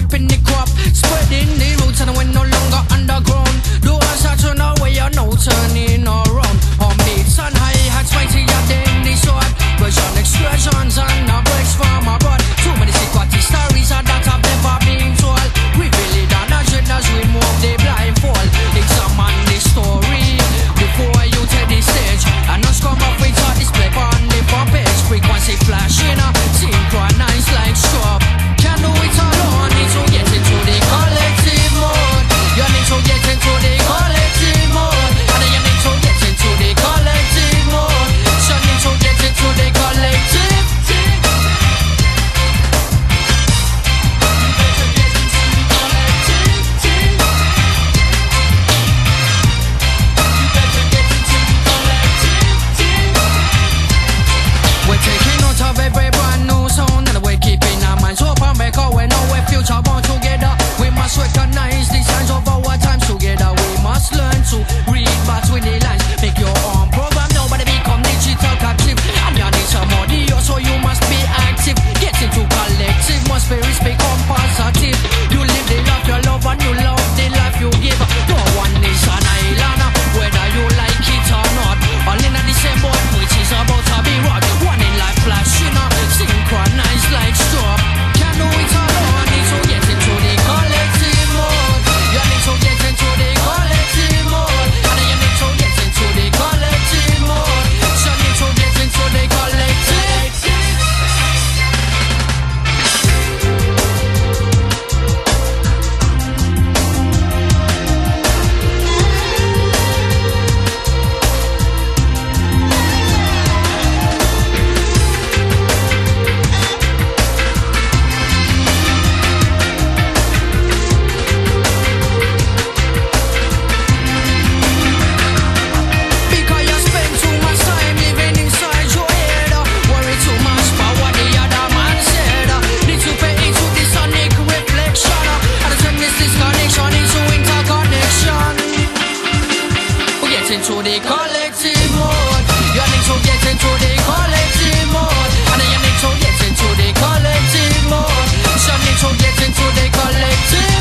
ripping the crop, spreading the roots, and we're no longer underground. Doors are turned away, you're no turning around. On beats and hi-hats, mightier than the sword. Version excursions and the breaks from abroad. Too many secret stories that have never been told. Reveal it on a jet as we move the blindfold. Examine the story before you take the stage. And us come up with a display on the front page. Frequency flashing, synchronized like strobe. Can't do it alone, need to get into the collective mode. You need to get into the collective mode. And then you need to get into the collective mode. So you need to get into the collective. We're taking note of every brand new sound, and we're keeping our minds open because we know we're future born together. We must recognize the signs of our times together. We must learn to read between the lines. Make your own program, nobody become digital captive. And you need some audio, so you must be active. Get into collective, must be become positive. You live the life you love and you love the life you give. No one is an island, whether you like it or not. All in the same boat, which is about to be rocked. One in life flashing, synchronized like strobe. Can't do it alone, need to get into the collective mode. You need to get into the collective mode. And then you need to get into the collective mode. So you need to get into the collective. Because you spend too much time living inside your head. Worry too much about what the other man said. Need to pay into the sonic reflection. And the turn this disconnection into interconnection. We get into the collective mode. You need to get into the collective mode. And then you need to get into the collective mode. So you need to get into the collective.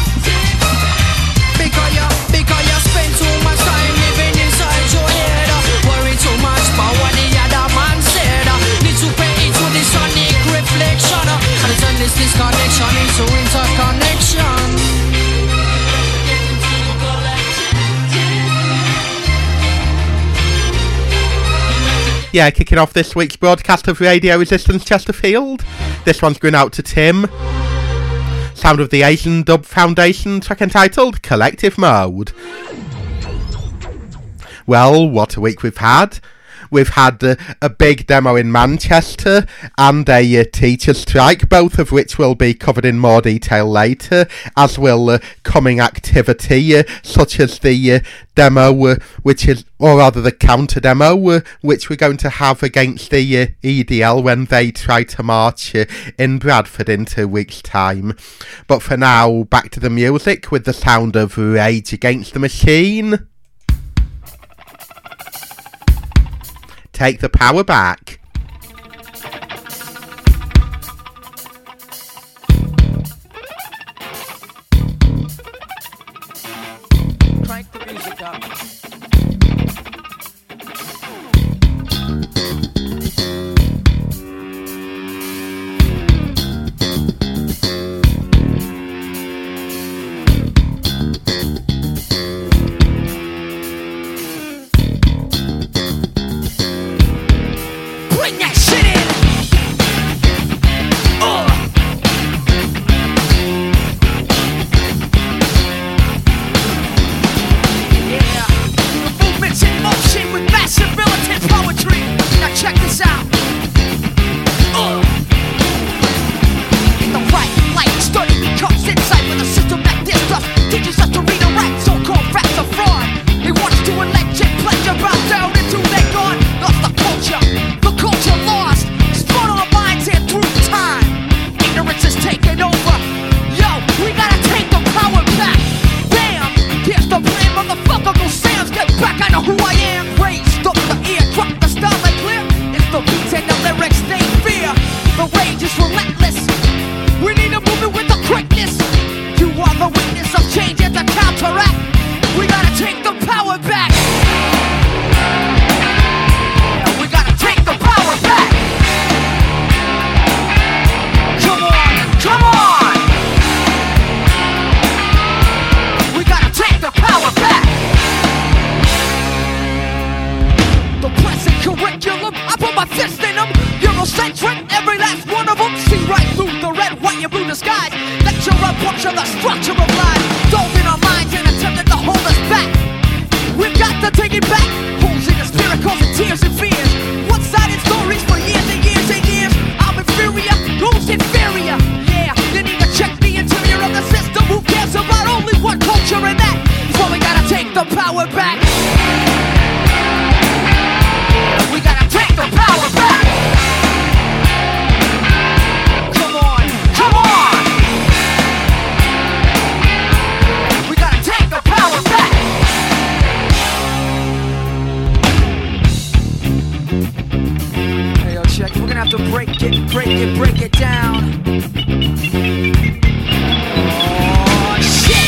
Because you spend too much time living inside your head. Worry too much about what the other man said. Need to pay into the sonic reflection. And the turn this disconnection into interconnection. Yeah, kicking off this week's broadcast of Radio Resistance Chesterfield. This one's going out to Tim. Sound of the Asian Dub Foundation, track entitled Collective Mode. Well, what a week we've had. We've had a big demo in Manchester and a teacher strike, both of which will be covered in more detail later, as will coming activity such as the demo, which is, or rather the counter demo, which we're going to have against the EDL when they try to march in Bradford in 2 weeks' time. But for now, back to the music with the sound of Rage Against the Machine. Take the power back. Crank the music up. rupture the structure of life. Dove in our minds and attempted to hold us back. We've got to take it back. Holes in the spirit causing tears and fears. One-sided stories for years and years and years. I'm inferior, who's inferior? Yeah, you need to check the interior of the system. Who cares about only one culture, and that is why we gotta take the power back. We gotta take the power back. Come on, come on. We gotta take the power back. Hey, yo, check. We're gonna have to break it down. Oh, shit.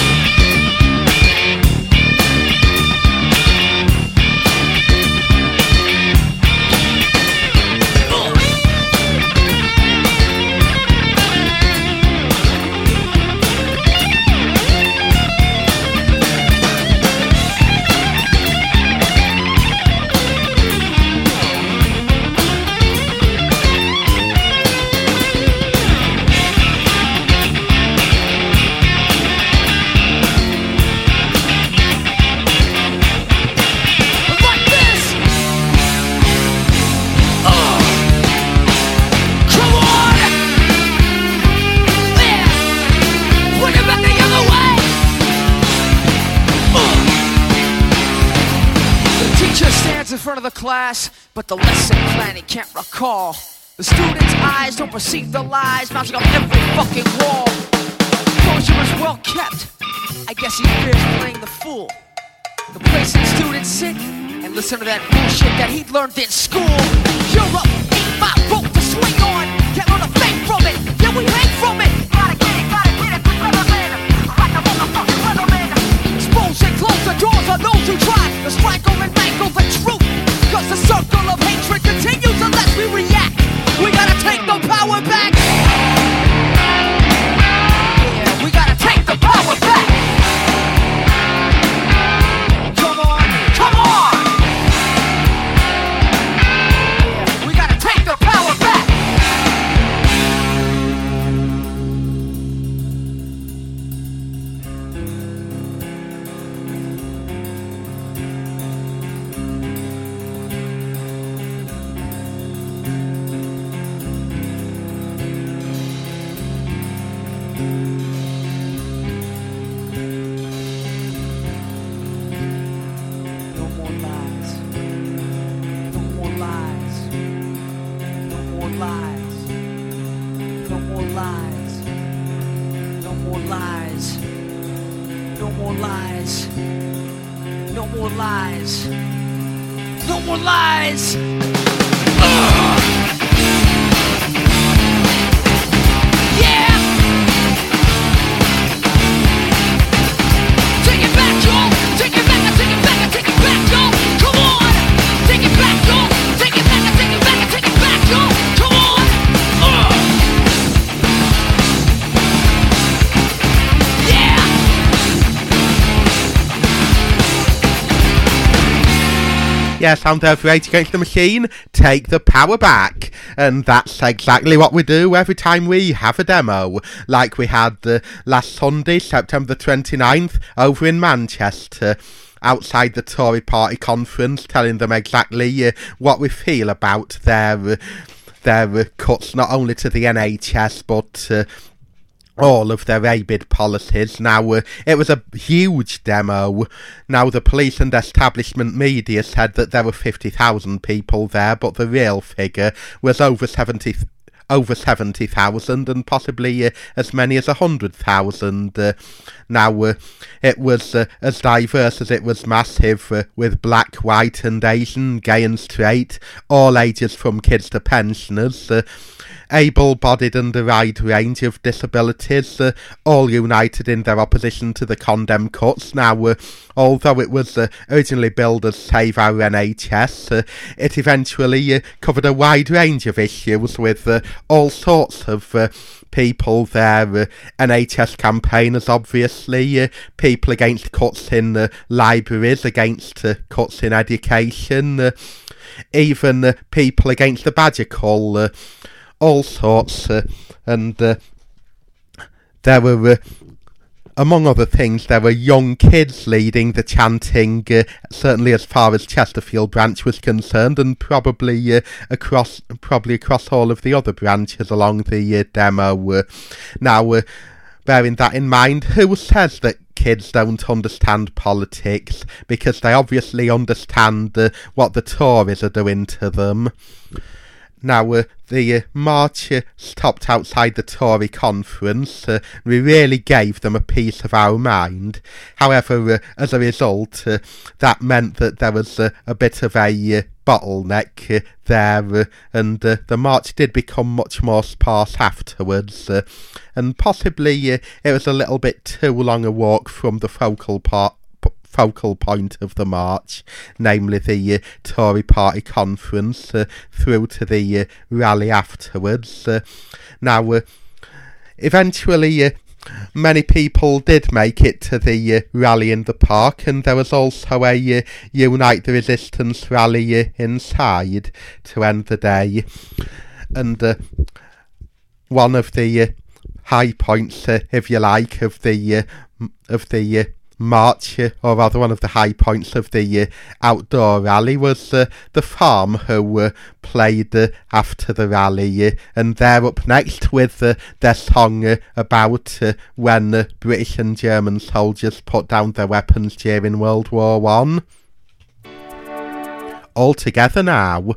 In front of the class, but the lesson plan he can't recall. The students' eyes don't perceive the lies mounting on every fucking wall. Closure is well kept. I guess he fears playing the fool. The place that students sit and listen to that bullshit that he learned in school. Europe ain't my rope to swing on. Can't learn a thing from it. Yeah, we hang from it. Gotta get it, the weatherman. Like a motherfucking weatherman. Expose and close the doors on those who try to strangle and mangle the truth. Cause the circle of hatred continues unless we react. We gotta take the power back. Yeah, we gotta take the power back. Come on, come on. Yeah, we gotta take the power back. No more lies. Yeah. Take it back, y'all. Take it back, take it back, take it back, y'all. Come on. Take it back, y'all. Take it back, take it back, take it back, y'all. Come on. Yeah. Yeah, Sound of Rage Against the Machine, take the power back. And that's exactly what we do every time we have a demo. Like we had last Sunday, September 29th, over in Manchester, outside the Tory Party conference, telling them exactly what we feel about their cuts, not only to the NHS, but all of their ABID policies. Now, it was a huge demo. Now, the police and establishment media said that there were 50,000 people there, but the real figure was over 70,000 and possibly as many as 100,000. Now, it was as diverse as it was massive, with black, white and Asian, gay and straight, all ages from kids to pensioners, able-bodied and a wide range of disabilities, all united in their opposition to the condemned cuts. Now, although it was originally billed as Save Our NHS, it eventually covered a wide range of issues with all sorts of people there, NHS campaigners obviously, people against cuts in libraries, against cuts in education, even people against the Badger Cull, all sorts, and there were among other things, there were young kids leading the chanting, certainly as far as Chesterfield branch was concerned, and probably across all of the other branches along the demo. Now, bearing that in mind, who says that kids don't understand politics? Because they obviously understand what the Tories are doing to them. Now, the march stopped outside the Tory conference. We really gave them a piece of our mind. However, as a result, that meant that there was a bit of a bottleneck there, and the march did become much more sparse afterwards, and possibly it was a little bit too long a walk from the focal point of the march, namely the Tory party conference, through to the rally afterwards. Now, eventually, many people did make it to the rally in the park, and there was also a Unite the Resistance rally inside to end the day. And one of the high points, if you like, of the march, or rather one of the high points of the outdoor rally, was the Farm, who played after the rally, and they're up next with their song about when British and German soldiers put down their weapons during World War I. All together now.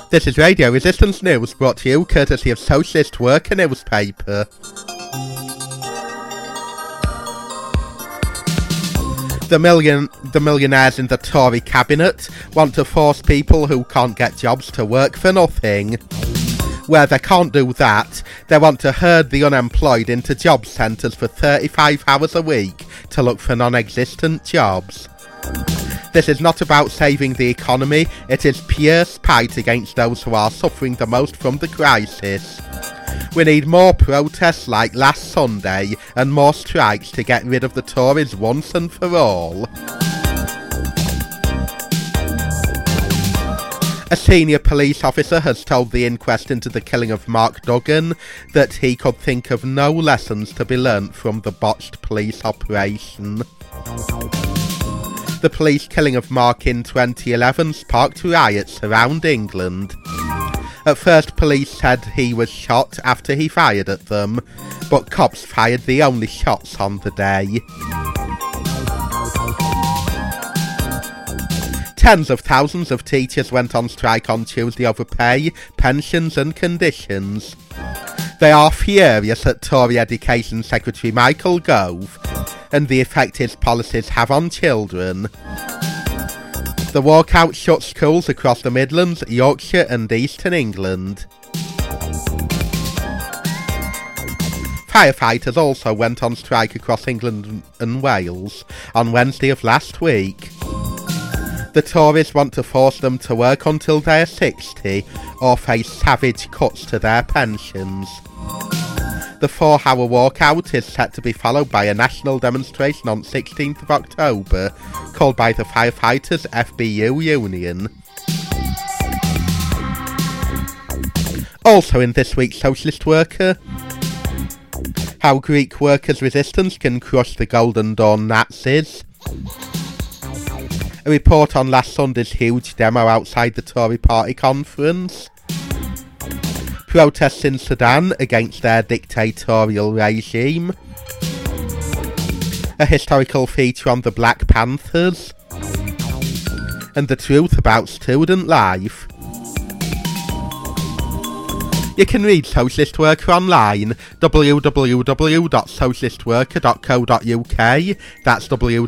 This is Radio Resistance News, brought to you courtesy of Socialist Worker newspaper. The millionaires in the Tory cabinet want to force people who can't get jobs to work for nothing. Where they can't do that, they want to herd the unemployed into job centres for 35 hours a week to look for non-existent jobs. This is not about saving the economy, it is pure spite against those who are suffering the most from the crisis. We need more protests like last Sunday and more strikes to get rid of the Tories once and for all. A senior police officer has told the inquest into the killing of Mark Duggan that he could think of no lessons to be learnt from the botched police operation. The police killing of Mark in 2011 sparked riots around England. At first, police said he was shot after he fired at them, but cops fired the only shots on the day. Tens of thousands of teachers went on strike on Tuesday over pay, pensions and conditions. They are furious at Tory Education Secretary Michael Gove and the effect his policies have on children. The walkout shut schools across the Midlands, Yorkshire and Eastern England. Firefighters also went on strike across England and Wales on Wednesday of last week. The Tories want to force them to work until they are 60 or face savage cuts to their pensions. The 4-hour walkout is set to be followed by a national demonstration on 16th of October, called by the Firefighters FBU Union. Also in this week's Socialist Worker, how Greek workers' resistance can crush the Golden Dawn Nazis. A report on last Sunday's huge demo outside the Tory party conference. Protests in Sudan against their dictatorial regime. A historical feature on the Black Panthers. And the truth about student life. You can read Socialist Worker online, www.socialistworker.co.uk, that's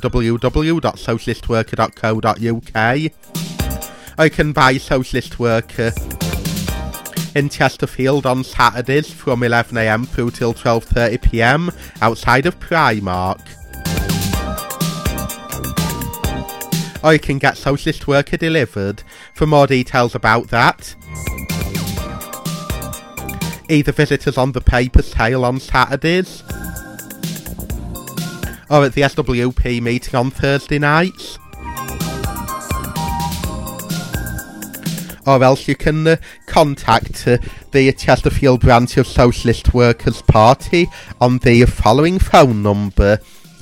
www.socialistworker.co.uk. Or you can buy Socialist Worker in Chesterfield on Saturdays from 11am through till 12:30pm outside of Primark. Or you can get Socialist Worker delivered. For more details about that, either visit us on the paper sale on Saturdays or at the SWP meeting on Thursday nights. Or else you can contact the Chesterfield branch of Socialist Workers' Party on the following phone number.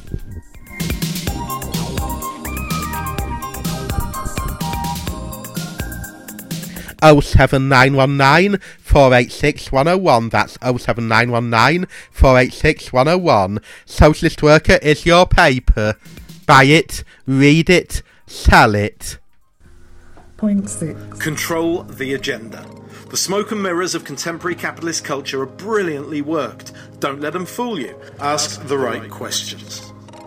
07919 486 101. That's 07919 486 101. Socialist Worker is your paper. Buy it, read it, sell it. Point 6. Control the agenda. The smoke and mirrors of contemporary capitalist culture are brilliantly worked. Don't let them fool you. Ask the right questions.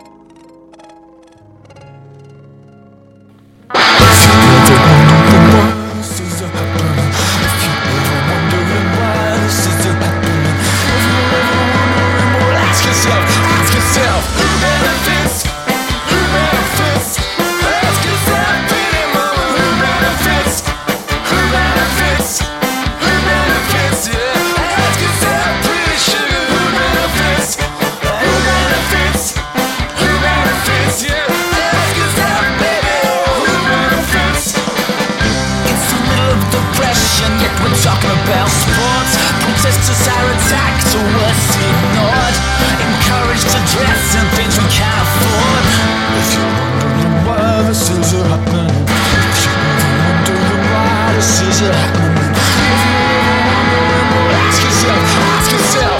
Talking about sports, protesters are attacked or worse ignored, encouraged to dress in things we can't afford. If you're wondering why this is happening, if you're wondering why this is happening, if you're wondering, ask yourself, ask yourself.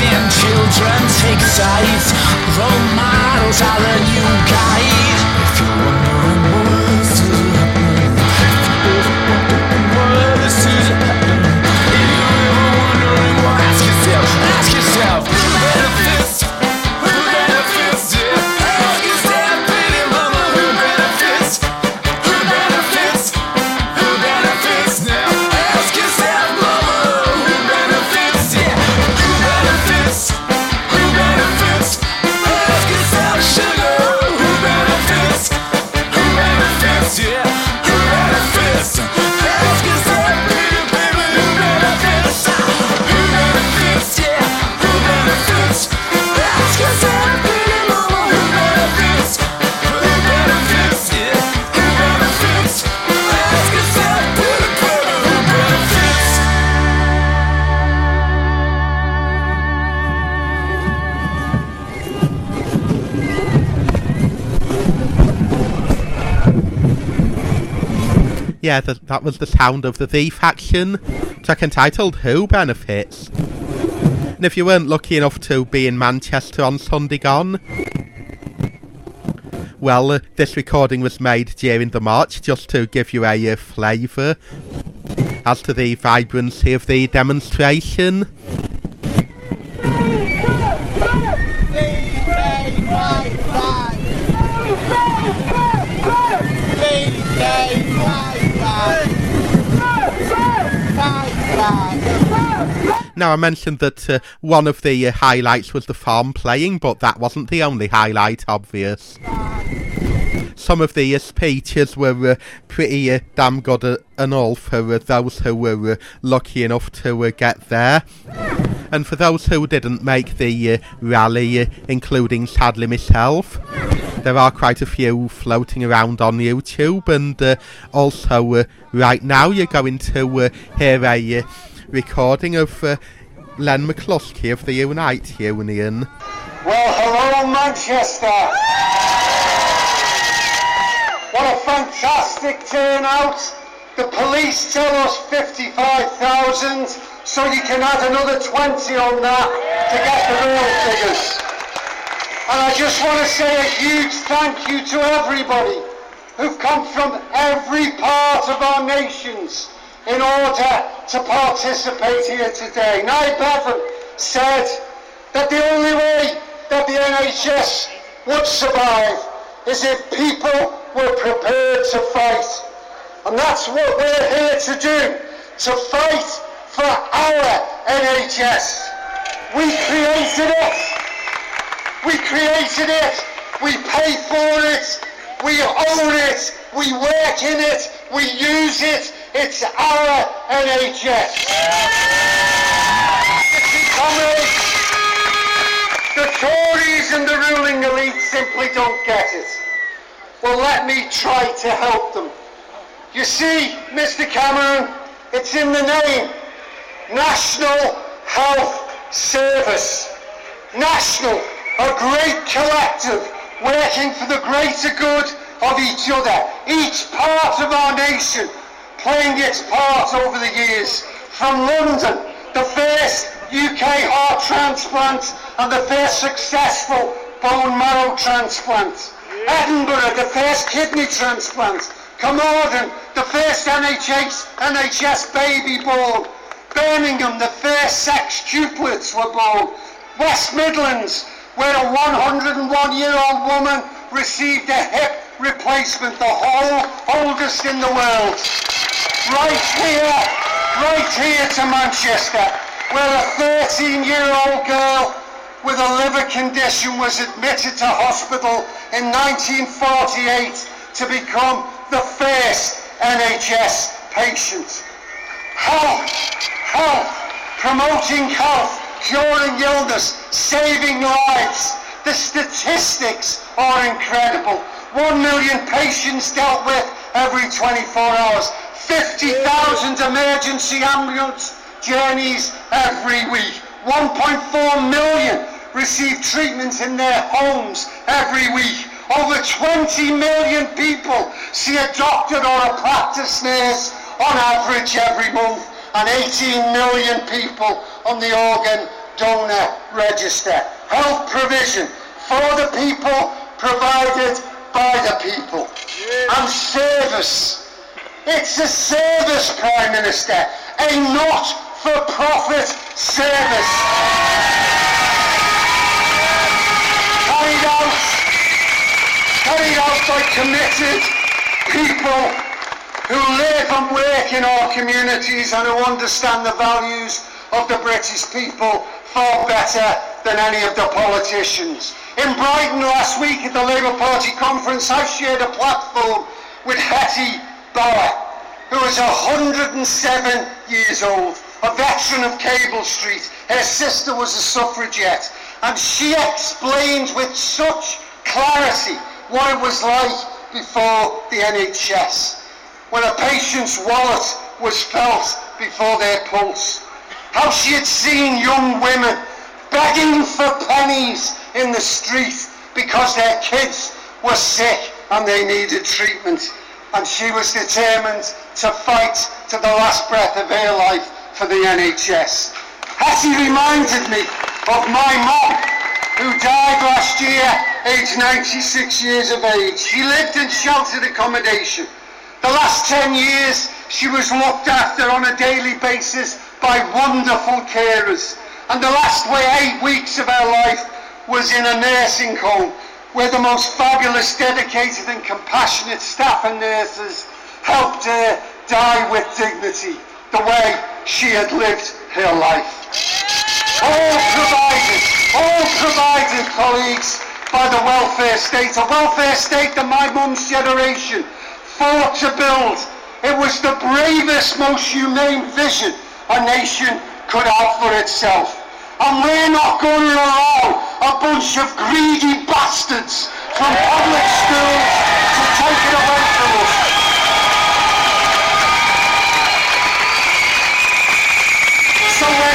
and children take sides. Role models are the new guide. If you're wondering what is happening, what is happening, if you're ever wondering what, ask yourself, who benefits? Who benefits? Yeah. Ask yourself, baby mama, who benefits? Who benefits? Who benefits now? Ask yourself, mama, who benefits? Yeah. Who benefits? Who benefits? Ask yourself, sugar, who benefits? Who benefits? Yeah. Who benefits? Ask yourself, baby, who benefits? Who benefits? Yeah. Who benefits? Ask yourself, baby mama, who benefits? Who benefits? Yeah. Who benefits? Ask yourself, baby, who benefits? Yeah, that was the sound of the The Faction, track entitled Who Benefits. And if you weren't lucky enough to be in Manchester on Sunday gone, well, this recording was made during the march just to give you a flavour as to the vibrancy of the demonstration. Now, I mentioned that one of the highlights was the farm playing, but that wasn't the only highlight, obvious. Some of the speeches were pretty damn good and all for those who were lucky enough to get there. And for those who didn't make the rally, including sadly myself, there are quite a few floating around on YouTube, and also right now you're going to hear a recording of Len McCluskey of the Unite Union. Well, hello Manchester! What a fantastic turnout! The police tell us 55,000, so you can add another 20 on that to get the real figures. And I just want to say a huge thank you to everybody who've come from every part of our nations in order to participate here today. Nye Bevan said that the only way that the NHS would survive is if people were prepared to fight. And that's what we're here to do, to fight for our NHS. We created it. We created it. We pay for it. We own it. We work in it. We use it. It's our NHS. Comrades, the Tories and the ruling elite simply don't get it. Well, let me try to help them. You see, Mr. Cameron, it's in the name. National Health Service. National, a great collective working for the greater good of each other. Each part of our nation playing its part over the years. From London, the first UK heart transplant and the first successful bone marrow transplant. Edinburgh, the first kidney transplant. Carmarthen, the first NHS baby born. Birmingham, the first sex tuplets were born. West Midlands, where a 101-year-old woman received a hip replacement, the oldest in the world. Right here to Manchester, where a 13-year-old girl with a liver condition was admitted to hospital in 1948 to become the first NHS patient. Health, promoting health, curing illness, saving lives. The statistics are incredible. 1 million patients dealt with every 24 hours. 50,000 emergency ambulance journeys every week. 1.4 million receive treatment in their homes every week. Over 20 million people see a doctor or a practice nurse on average every month. and 18 million people on the organ donor register. Health provision for the people, provided by the people. And service. It's a service, Prime Minister, a not-for-profit service. Carried out by committed people who live and work in our communities and who understand the values of the British people far better than any of the politicians. In Brighton last week at the Labour Party conference, I shared a platform with Hetty Bauer, who is 107 years old, a veteran of Cable Street. Her sister was a suffragette, and she explained with such clarity what it was like before the NHS, when a patient's wallet was felt before their pulse. How she had seen young women begging for pennies in the street because their kids were sick and they needed treatment. And she was determined to fight to the last breath of her life for the NHS. Hetty reminded me of my mum, who died last year, aged 96 years of age. She lived in sheltered accommodation. The last 10 years, she was looked after on a daily basis by wonderful carers. And the last 8 weeks of her life was in a nursing home, where the most fabulous, dedicated and compassionate staff and nurses helped her die with dignity, the way she had lived her life. All provided, colleagues, by the welfare state, a welfare state that my mum's generation fought to build. It was the bravest, most humane vision a nation could have for itself. And we're not going to allow a bunch of greedy bastards from public schools to take it away from us. So when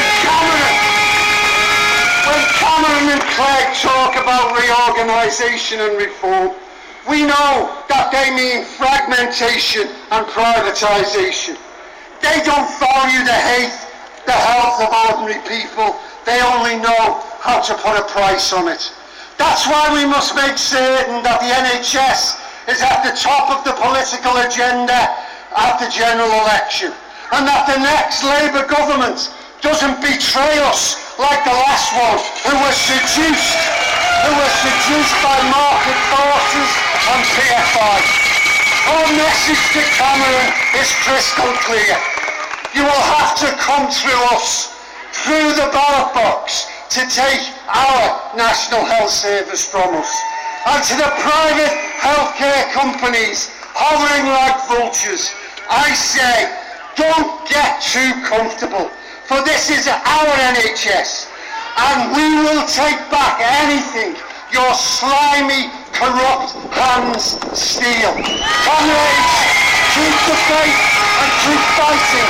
Cameron and Clegg talk about reorganisation and reform, we know that they mean fragmentation and privatisation. They don't value the health of ordinary people. They only know how to put a price on it. That's why we must make certain that the NHS is at the top of the political agenda at the general election, and that the next Labour government doesn't betray us like the last one, who was seduced by market forces and PFI. Our message to Cameron is crystal clear. You will have to come through us, through the ballot box, to take our National Health Service from us. And to the private healthcare companies hovering like vultures, I say, don't get too comfortable, for this is our NHS, and we will take back anything your slimy, corrupt hands steal. Comrades, keep the faith and keep fighting.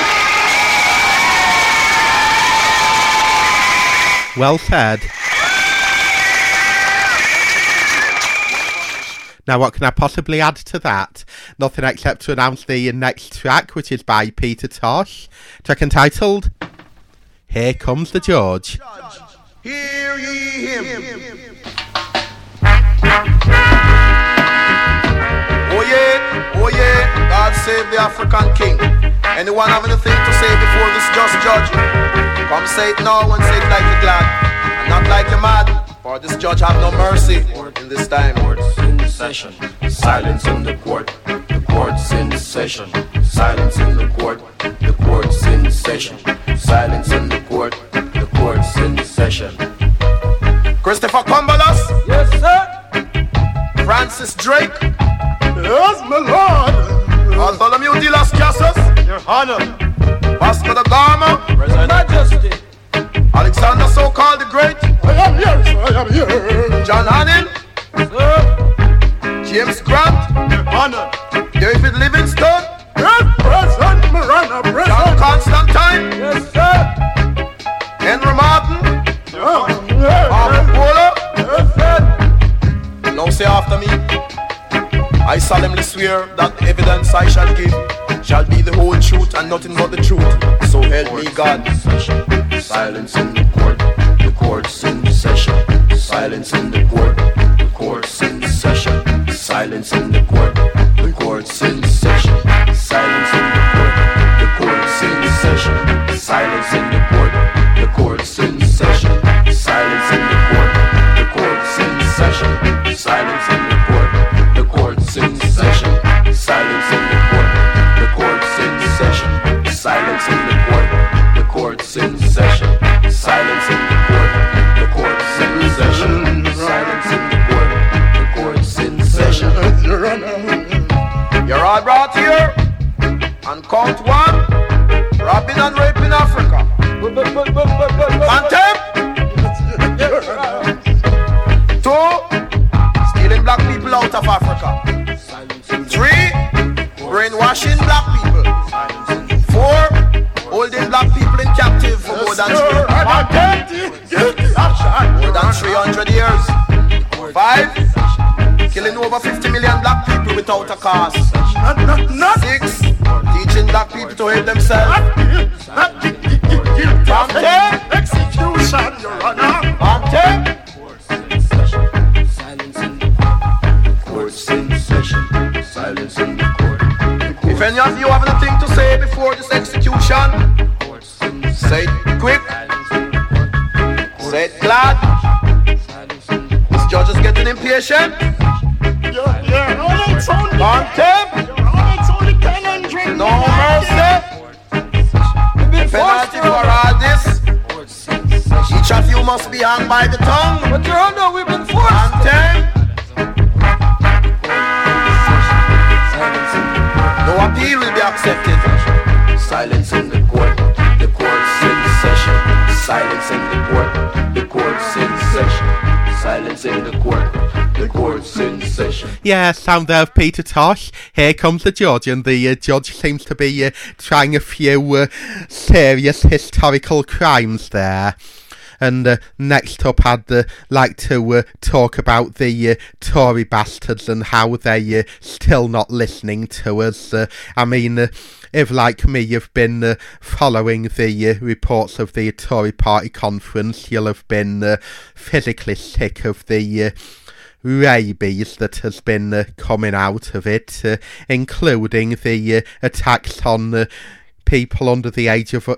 Well said. Now, what can I possibly add to that? Nothing except to announce the next track, which is by Peter Tosh. Track entitled Here Comes the George. Hear ye him. Oh yeah, God save the African king. Anyone have anything to say before this just judge? Come say it now and say it like you're glad, and not like you're mad, for this judge have no mercy in this time. Court's in session, silence in the court. The court's in session, silence in the court. The court's in session, silence in the court. The court's in session. Christopher Cumberlas? Yes, sir. Francis Drake? Yes, my lord. Bartholomew de las Casas? Your Honor. Vasco da Gama? Present Majesty. Alexander so-called the Great? I am here, sir. I am here. John Hannon? Sir. James Grant? Your Honor. David Livingstone? Yes, President Miranda. Present. John Constantine? Yes, sir. Henry Martin? Yes, Arthur Polo? yes, sir. Now say after me. I solemnly swear that the evidence I shall give shall be the whole truth and nothing but the truth. So help me God. Silence in the court. The court's in session. Silence in the court. The court's in session. Silence in the court. The court's in session. Silence in the court. The court's in session. Silence in the court. The court's in session. Silence in the court. The court's in session. Silence in the court. The court's in session. Silence in the court. The court's in session. Silence in the court. The court's in session. Silence in the court. The court's in session. Silence in the court. The court's in session. You're all brought here and count one. Robbing and raping Africa. Contempt. 2, stealing black people out of Africa. 3, brainwashing black people. 4, holding black people in captive for more than 300 years. 5, killing over 50 million black people without a cause. 6, teaching black people to hate themselves. Execution, Your Honor. Court's in session. Silence in the court. If any of you have anything to say before this execution, say it quick, say it glad. This judge is getting impatient. Contempt. No mercy. Penalty for all this. Each of you must be hung by the tongue. But Your Honor, we've been forced. Contempt. No appeal will be accepted. Silence in the court. The court's in session. Silence in the court. The court's in session. Silence in the court. The court's in session. Yeah, sound there of Peter Tosh. Here comes the judge, and the judge seems to be trying a few serious historical crimes there. And next up, I'd like to talk about the Tory bastards and how they're still not listening to us. I mean, if, like me, you've been following the reports of the Tory party conference, you'll have been physically sick of the rabies that has been coming out of it, including the attacks on people under the age of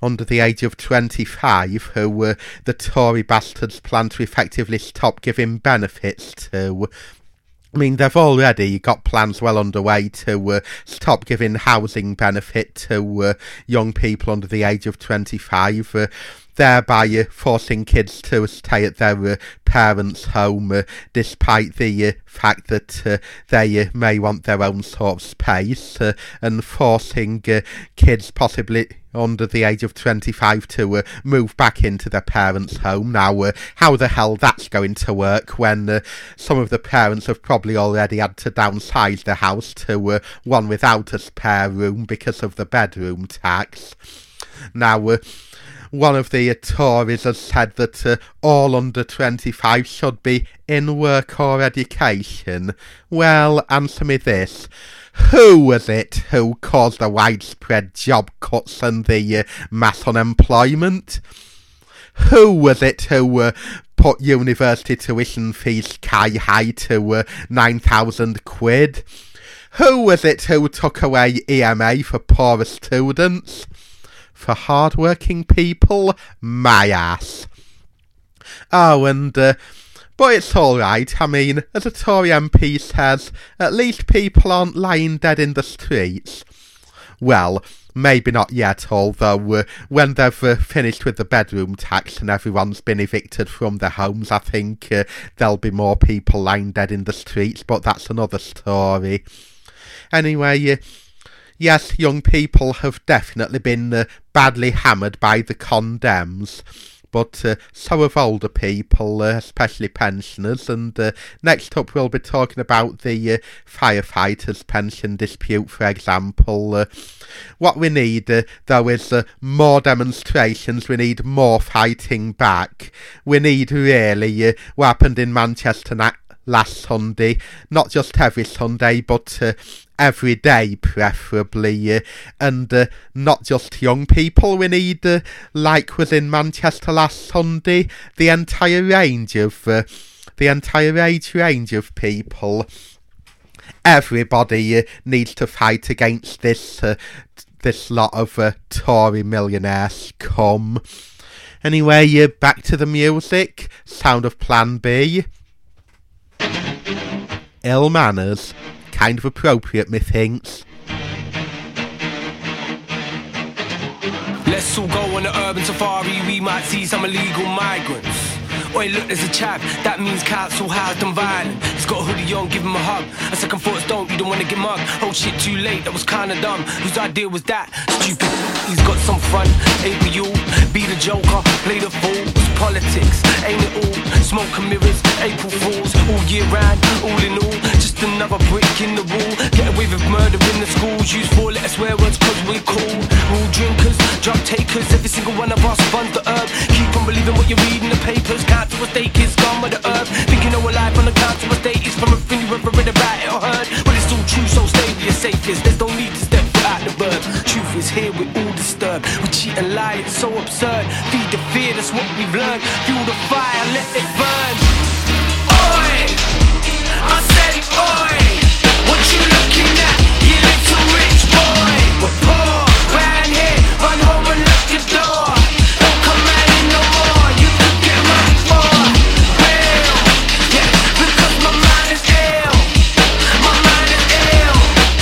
25 who the Tory bastards plan to effectively stop giving benefits to. I mean, they've already got plans well underway to stop giving housing benefit to young people under the age of 25, thereby forcing kids to stay at their parents' home, despite the fact that they may want their own sort of space, and forcing kids possibly under the age of 25 to move back into their parents' home. Now, how the hell that's going to work when some of the parents have probably already had to downsize the house to one without a spare room because of the bedroom tax. Now, one of the Tories has said that all under 25 should be in work or education. Well, answer me this. Who was it who caused the widespread job cuts and the mass unemployment? Who was it who put university tuition fees sky high to 9,000 quid? Who was it who took away EMA for poorer students? For hard-working people? My ass. Oh, and but it's alright. I mean, as a Tory MP says, at least people aren't lying dead in the streets. Well, maybe not yet, although when they've finished with the bedroom tax and everyone's been evicted from their homes, I think there'll be more people lying dead in the streets, but that's another story. Anyway, yes, young people have definitely been badly hammered by the condemns. But so have older people, especially pensioners, and next up we'll be talking about the firefighters' pension dispute, for example. What we need, though, is more demonstrations. We need more fighting back. We need, really, what happened in Manchester last Sunday. Not just every Sunday, but every day preferably, and not just young people. We need, like was in Manchester last Sunday, the entire age range of people. Everybody needs to fight against this lot of Tory millionaires come. Anyway, back to the music. Sound of Plan B. Ill Manners. Kind of appropriate, methinks. Let's all go on an urban safari. We might see some illegal migrants. Oi, look, there's a chap. That means council housed and violent. He's got a hoodie on, give him a hug. A second thoughts don't, you don't wanna get mugged. Oh shit, too late, that was kinda dumb. Whose idea was that? Stupid. He's got some fun, ain't we all? Be the joker, play the fool. It's politics, ain't it all? Smoke and mirrors, April Fools. All year round, all in all. Just another brick in the wall. Get away with murder in the schools. Use 4 letter swear words cause we cool. Rule drinkers, drug takers. Every single one of us funds the herb. Keep on believing what you read in the papers. Council estate is gone with the herb. Thinking our life on the council estate is from a thing you ever read about it or heard. But it's all true, so stay with your safest. There's no need to step out the verb. Truth is here, we're all disturbed. We cheat and lie, it's so absurd. Feed the fear, that's what we've learned. Fuel the fire, let it burn. Oi! I said oi! What you looking at, you little rich boy? We're poor, round here, run home and lock your door. Don't come out in no more, you can get money for real. Yeah, because my mind is ill. My mind is ill.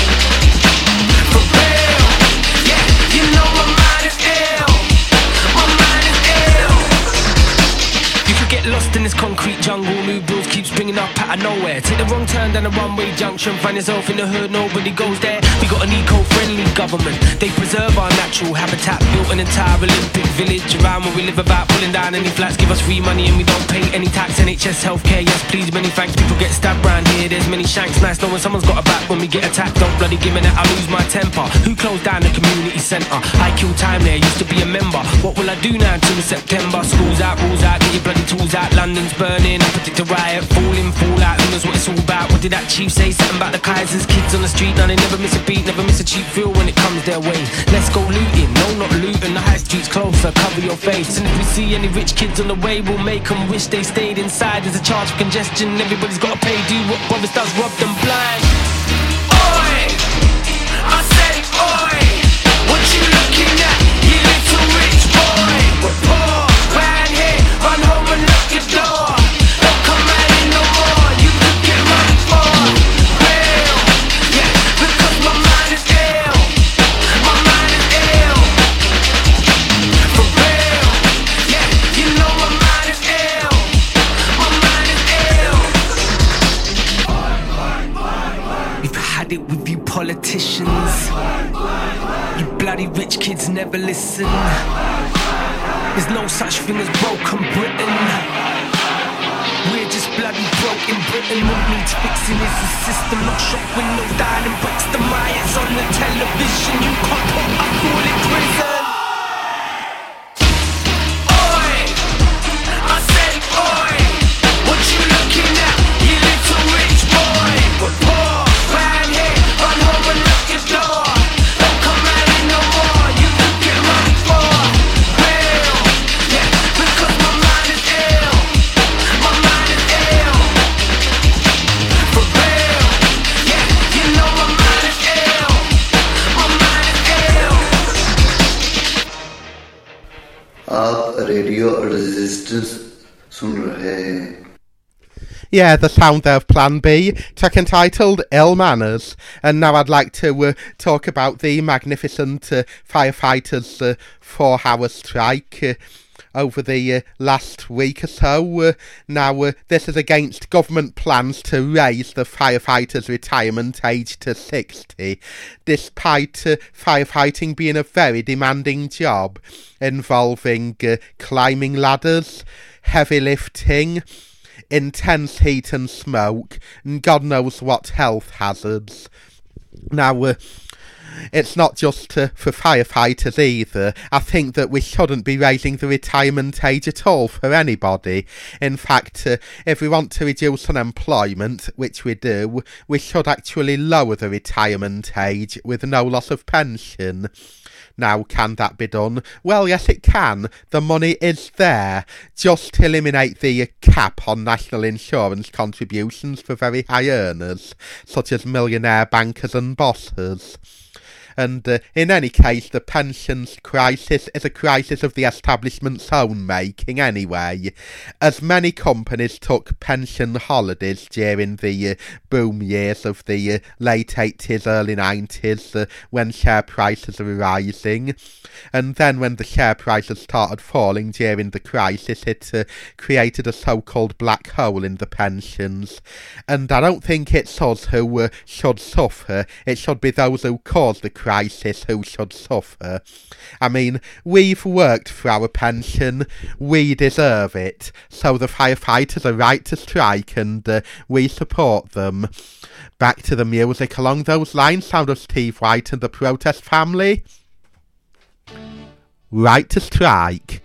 For real. Yeah, you know my mind is ill. My mind is ill. You could get lost in this concrete jungle. New bills keep springing up out of nowhere. Take the wrong turn down a one-way junction. Find yourself in the hood, nobody goes there. We got an eco-friendly government. They preserve our natural habitat. Built an entire Olympic village around where we live about. Pulling down any flats, give us free money and we don't pay any tax. NHS healthcare, yes please, many thanks. People get stabbed round here, there's many shanks. Nice knowing someone's got a back when we get attacked. Don't bloody give me that, I lose my temper. Who closed down the community centre? I kill time there, used to be a member. What will I do now until September? Schools out, rules out, get your bloody tools out. London's burning, I predict a riot. Fall in, fall out, who knows what it's all about? What did that chief say? Something about the Kaisers. Kids on the street, now they never miss a beat, never miss a cheap feel when it comes their way. Let's go looting, no not looting. The high street's closer, cover your face. And if we see any rich kids on the way, we'll make them wish they stayed inside. There's a charge for congestion, everybody's gotta pay. Do what brothers does, rob them blind. Oi! I said oi! What you looking at, you little rich boy? We're poor, round here, run home and lock your door. Don't come out in no more, you can get money for real. Yeah, because my mind is ill. My mind is ill. For real. Yeah, you know my mind is ill. My mind is ill. We've had it with you politicians. You bloody rich kids never listen. There's no such thing as broken Britain. We're just bloody broken Britain. What needs fixing is the system. Not shop windows down and bricks. The riots on the television. You can't put a fool in prison. Oi! I said oi! What you looking at, you little rich boy? We're poor, round here, run home and lock your door. Don't come out in no more, you can get money for real. Yeah, because my mind is ill. My mind is ill. For real. Yeah, you know my mind is ill. My mind is ill. आप radio resistance सुन रहे हैं. Yeah, the sound there of Plan B, track entitled Ill Manners. And now I'd like to talk about the magnificent firefighters' 4-hour strike over the last week or so. Now, this is against government plans to raise the firefighters' retirement age to 60, despite firefighting being a very demanding job involving climbing ladders, heavy lifting, intense heat and smoke, and God knows what health hazards. Now, it's not just for firefighters either. I think that we shouldn't be raising the retirement age at all for anybody. In fact, if we want to reduce unemployment, which we do, we should actually lower the retirement age with no loss of pension. Now, can that be done? Well, yes, it can. The money is there. Just eliminate the cap on national insurance contributions for very high earners, such as millionaire bankers and bosses. And in any case, the pensions crisis is a crisis of the establishment's own making anyway, as many companies took pension holidays during the boom years of the late 80s, early 90s, when share prices were rising. And then when the share prices started falling during the crisis, it created a so-called black hole in the pensions. And I don't think it's us who should suffer. It should be those who caused the crisis who should suffer. I mean, we've worked for our pension, we deserve it, so the firefighters are right to strike and we support them. Back to the music along those lines, sound of Steve White and the Protest Family. Right to strike.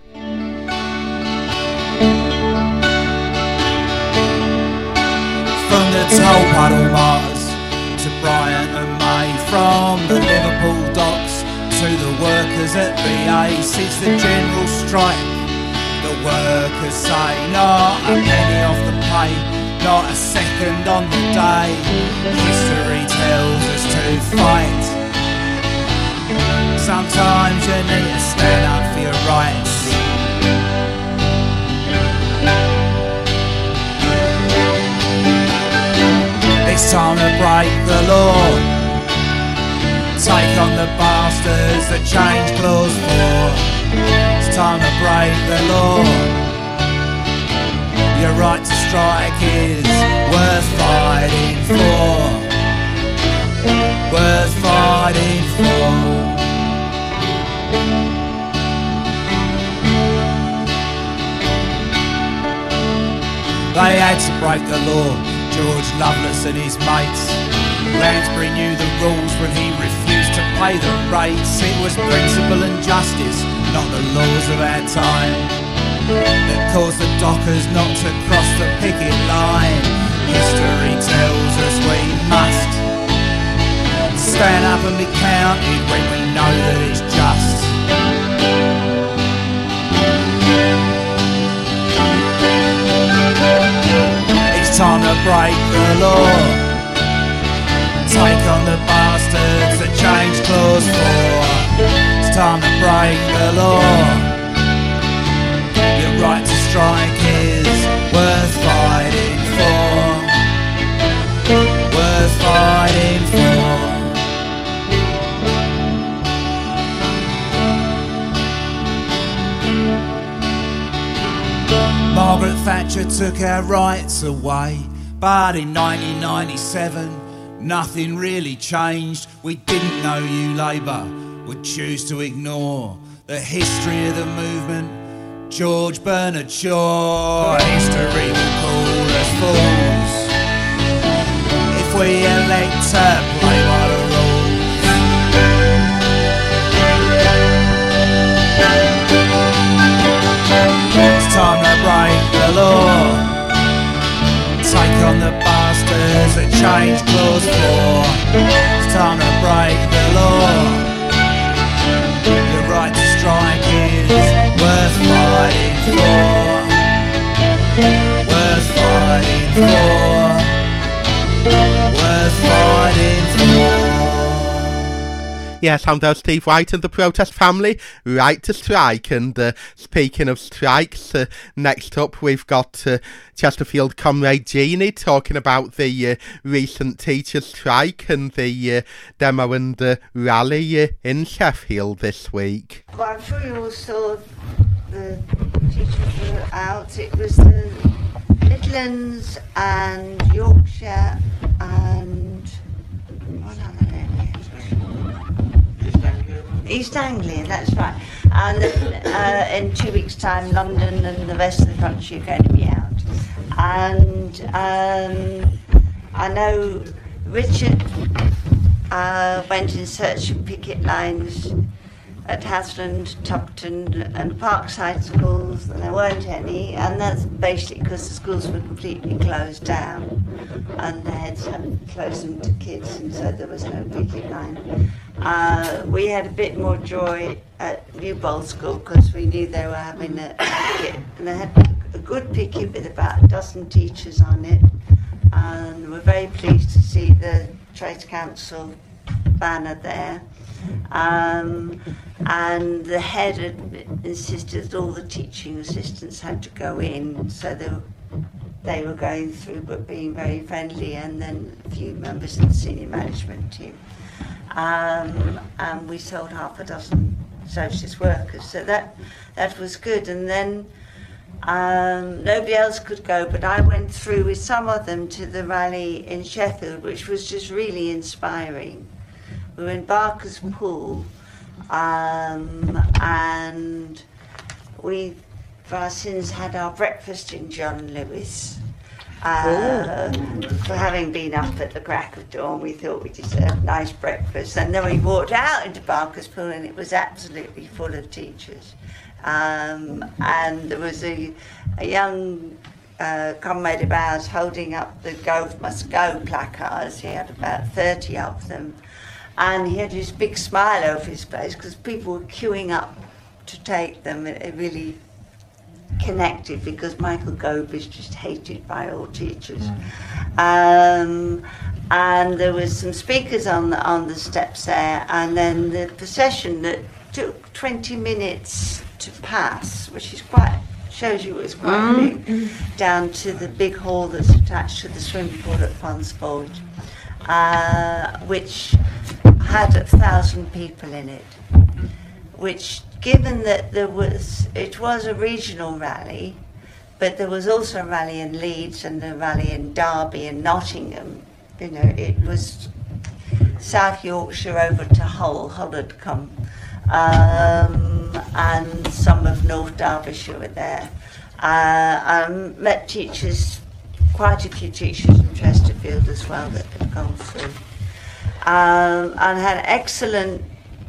From the toll puddle martyrs to Bryant and May, from the Liverpool docks to the workers at BA, since the general strike, the workers say not a penny off the pay, not a second on the day. History tells us to fight. Sometimes you need to stand up for your rights. It's time to break the law. Take on the bastards that change clause 4. It's time to break the law. Your right to strike is worth fighting for. Worth fighting for. They had to break the law. George Lovelace and his mates. Lansbury knew the rules when he refused to pay the rates. It was principle and justice, not the laws of our time, that caused the dockers not to cross the picket line. History tells us we must stand up and be counted when we know that it's just. It's time to break the law. Take on the bastards that change clause 4. It's time to break the law. Your right to strike is worth fighting for. Worth fighting for. Margaret Thatcher took our rights away, but in 1997 nothing really changed. We didn't know you, Labour, would choose to ignore the history of the movement. George Bernard Shaw, history will call us fools if we elect to play by the rules. It's time to break the law. Take on the bastards that change clause 4. It's time to break the law. Your right to strike is worth fighting for. Worth fighting for. Worth fighting for. Yes, I'm there, Steve White and the Protest Family, right to strike. And speaking of strikes, next up we've got Chesterfield comrade Jeannie talking about the recent teachers' strike and the demo and rally in Sheffield this week. Well, I'm sure you all saw the teachers were out. It was the Midlands and Yorkshire and what other area? East Anglia, that's right. And in 2 weeks' time, London and the rest of the country are going to be out. And I know Richard went in search of picket lines at Hasland, Tupton and Parkside schools, and there weren't any, and that's basically because the schools were completely closed down and the heads had closed them to kids, and so there was no picket line. We had a bit more joy at Newbold School because we knew they were having a picket, and they had a good picket with about a dozen teachers on it, and we're very pleased to see the Trades Council banner there. And the head had insisted that all the teaching assistants had to go in, so they were going through but being very friendly, and then a few members of the senior management team. And we sold half a dozen socialist workers, so that was good. And then nobody else could go, but I went through with some of them to the rally in Sheffield, which was just really inspiring. We were in Barker's Pool, and we, for our sins, had our breakfast in John Lewis. For having been up at the crack of dawn, we thought we deserved a nice breakfast. And then we walked out into Barker's Pool, and it was absolutely full of teachers. And there was a young comrade of ours holding up the Gove Must Go placards. He had about 30 of them. And he had this big smile over his face because people were queuing up to take them. It really connected because Michael Gove is just hated by all teachers. And there was some speakers on the steps there, and then the procession that took 20 minutes to pass, which is shows you it was quite big, down to the big hall that's attached to the swimming pool at Fons Forge, which had 1,000 people in it, which, given that it was a regional rally, but there was also a rally in Leeds and a rally in Derby and Nottingham. It was South Yorkshire over to Hull had come, and some of North Derbyshire were there. I met teachers, quite a few teachers from Chesterfield as well that had gone through. And had excellent,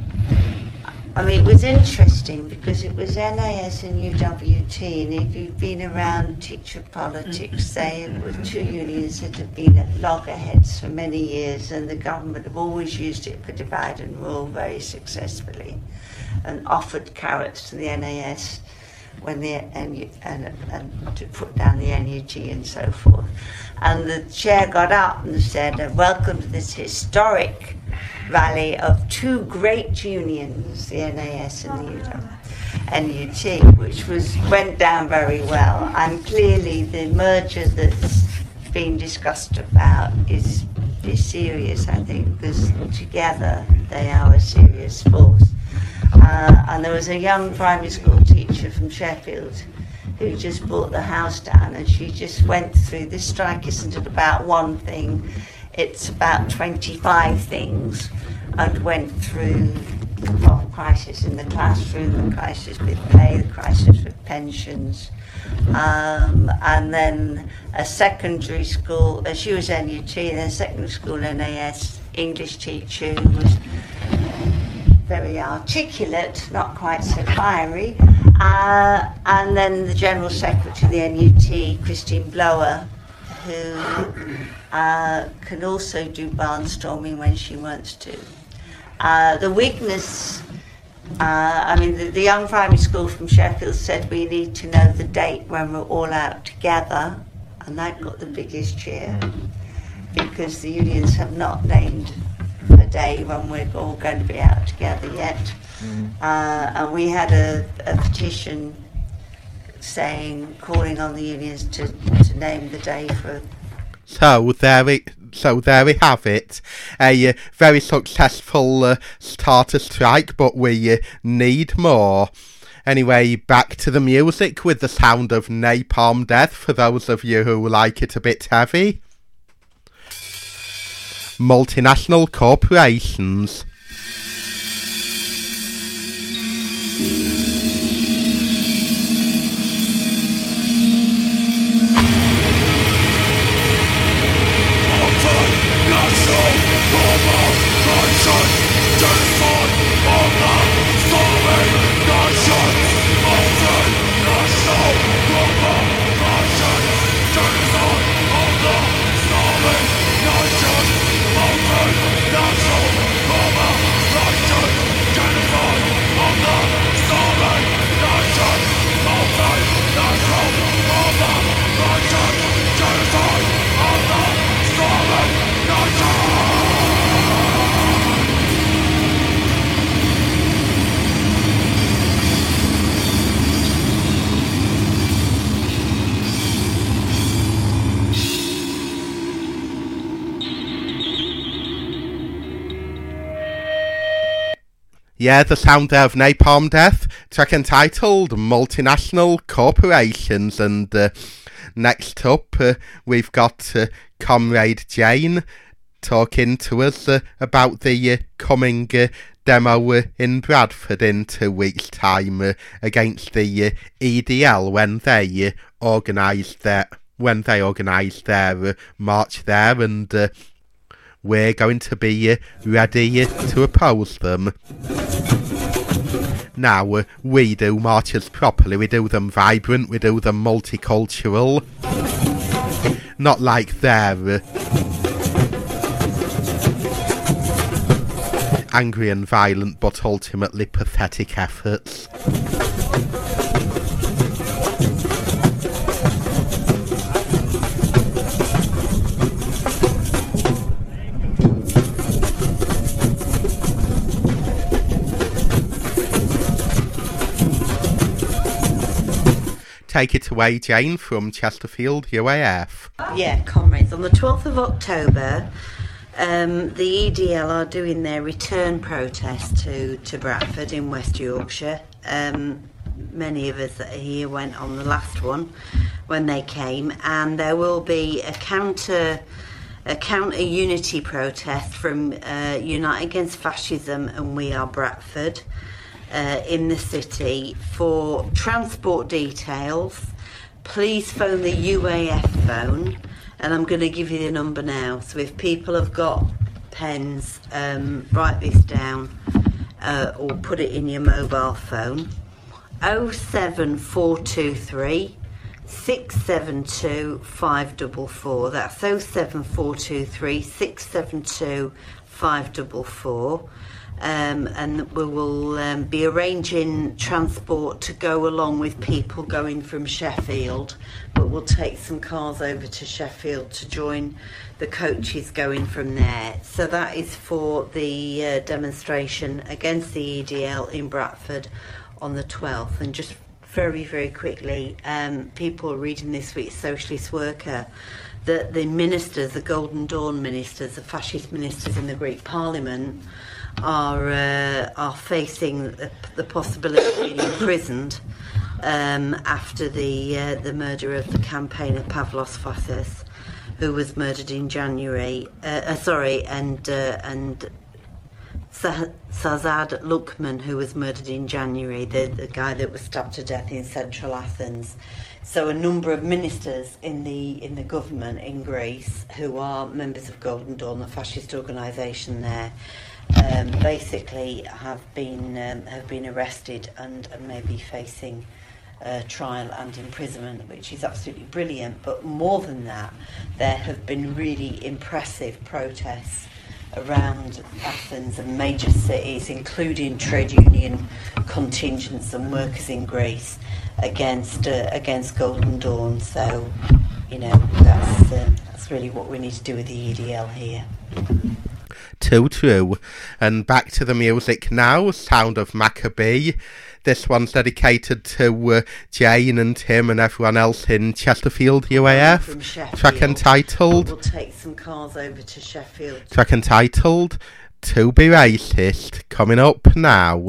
it was interesting because it was NAS and UWT, and if you've been around teacher politics, they were two unions that have been at loggerheads for many years, and the government have always used it for divide and rule very successfully, and offered carrots to the NAS when and to put down the NUT and so forth. And the chair got up and said, "Welcome to this historic rally of two great unions, the NAS and the NUT," which went down very well. And clearly the merger that's being discussed about is serious, I think, because together they are a serious force. And there was a young primary school teacher from Sheffield who just bought the house down, and she just went through, this strike isn't about one thing, it's about 25 things, and went through the crisis in the classroom, the crisis with pay, the crisis with pensions, and then a secondary school, she was NUT, and then a secondary school NAS English teacher who was very articulate, not quite so fiery, and then the General Secretary of the NUT, Christine Blower, who can also do barnstorming when she wants to. The weakness, the young primary school from Sheffield said we need to know the date when we're all out together, and that got the biggest cheer, because the unions have not named a day when we're all going to be out together yet. And we had a petition calling on the unions to name the day for. So there we have it. A very successful starter strike, but we need more. Anyway, back to the music with the sound of Napalm Death for those of you who like it a bit heavy. Multinational corporations. Multinational corporations. Yeah, the sound of Napalm Death, track entitled Multinational Corporations. And next up, we've got Comrade Jane talking to us about the coming demo in Bradford in 2 weeks' time against the EDL when they organise their march there, and we're going to be ready to oppose them. Now, we do marches properly, we do them vibrant, we do them multicultural, not like their angry and violent but ultimately pathetic efforts. Take it away, Jane, from Chesterfield UAF. Yeah, comrades, on the 12th of October, the EDL are doing their return protest to Bradford in West Yorkshire. Many of us that are here went on the last one when they came, and there will be a counter unity protest from Unite Against Fascism and We Are Bradford in the city. For transport details, please phone the UAF phone, and I'm going to give you the number now. So if people have got pens, write this down or put it in your mobile phone. 07423 672 544. That's 07423 672 544. And we will be arranging transport to go along with people going from Sheffield, but we'll take some cars over to Sheffield to join the coaches going from there. So that is for the demonstration against the EDL in Bradford on the 12th. And just very, very quickly, people are reading this week's Socialist Worker that the ministers, the Golden Dawn ministers, the fascist ministers in the Greek Parliament, are facing the possibility of being imprisoned after the murder of the campaigner Pavlos Fassis, who was murdered in January. And Sazad Lukman, who was murdered in January, the guy that was stabbed to death in central Athens. So a number of ministers in the government in Greece, who are members of Golden Dawn, the fascist organisation there, basically have been arrested and may be facing trial and imprisonment, which is absolutely brilliant. But more than that, there have been really impressive protests around Athens and major cities, including trade union contingents and workers in Greece against Golden Dawn. So, that's really what we need to do with the EDL here. Too true. And back to the music now, Sound of Maccabee. This one's dedicated to Jane and Tim and everyone else in Chesterfield UAF. From Sheffield. Track entitled... We'll take some cars over to Sheffield. Track entitled To Be Racist, coming up now.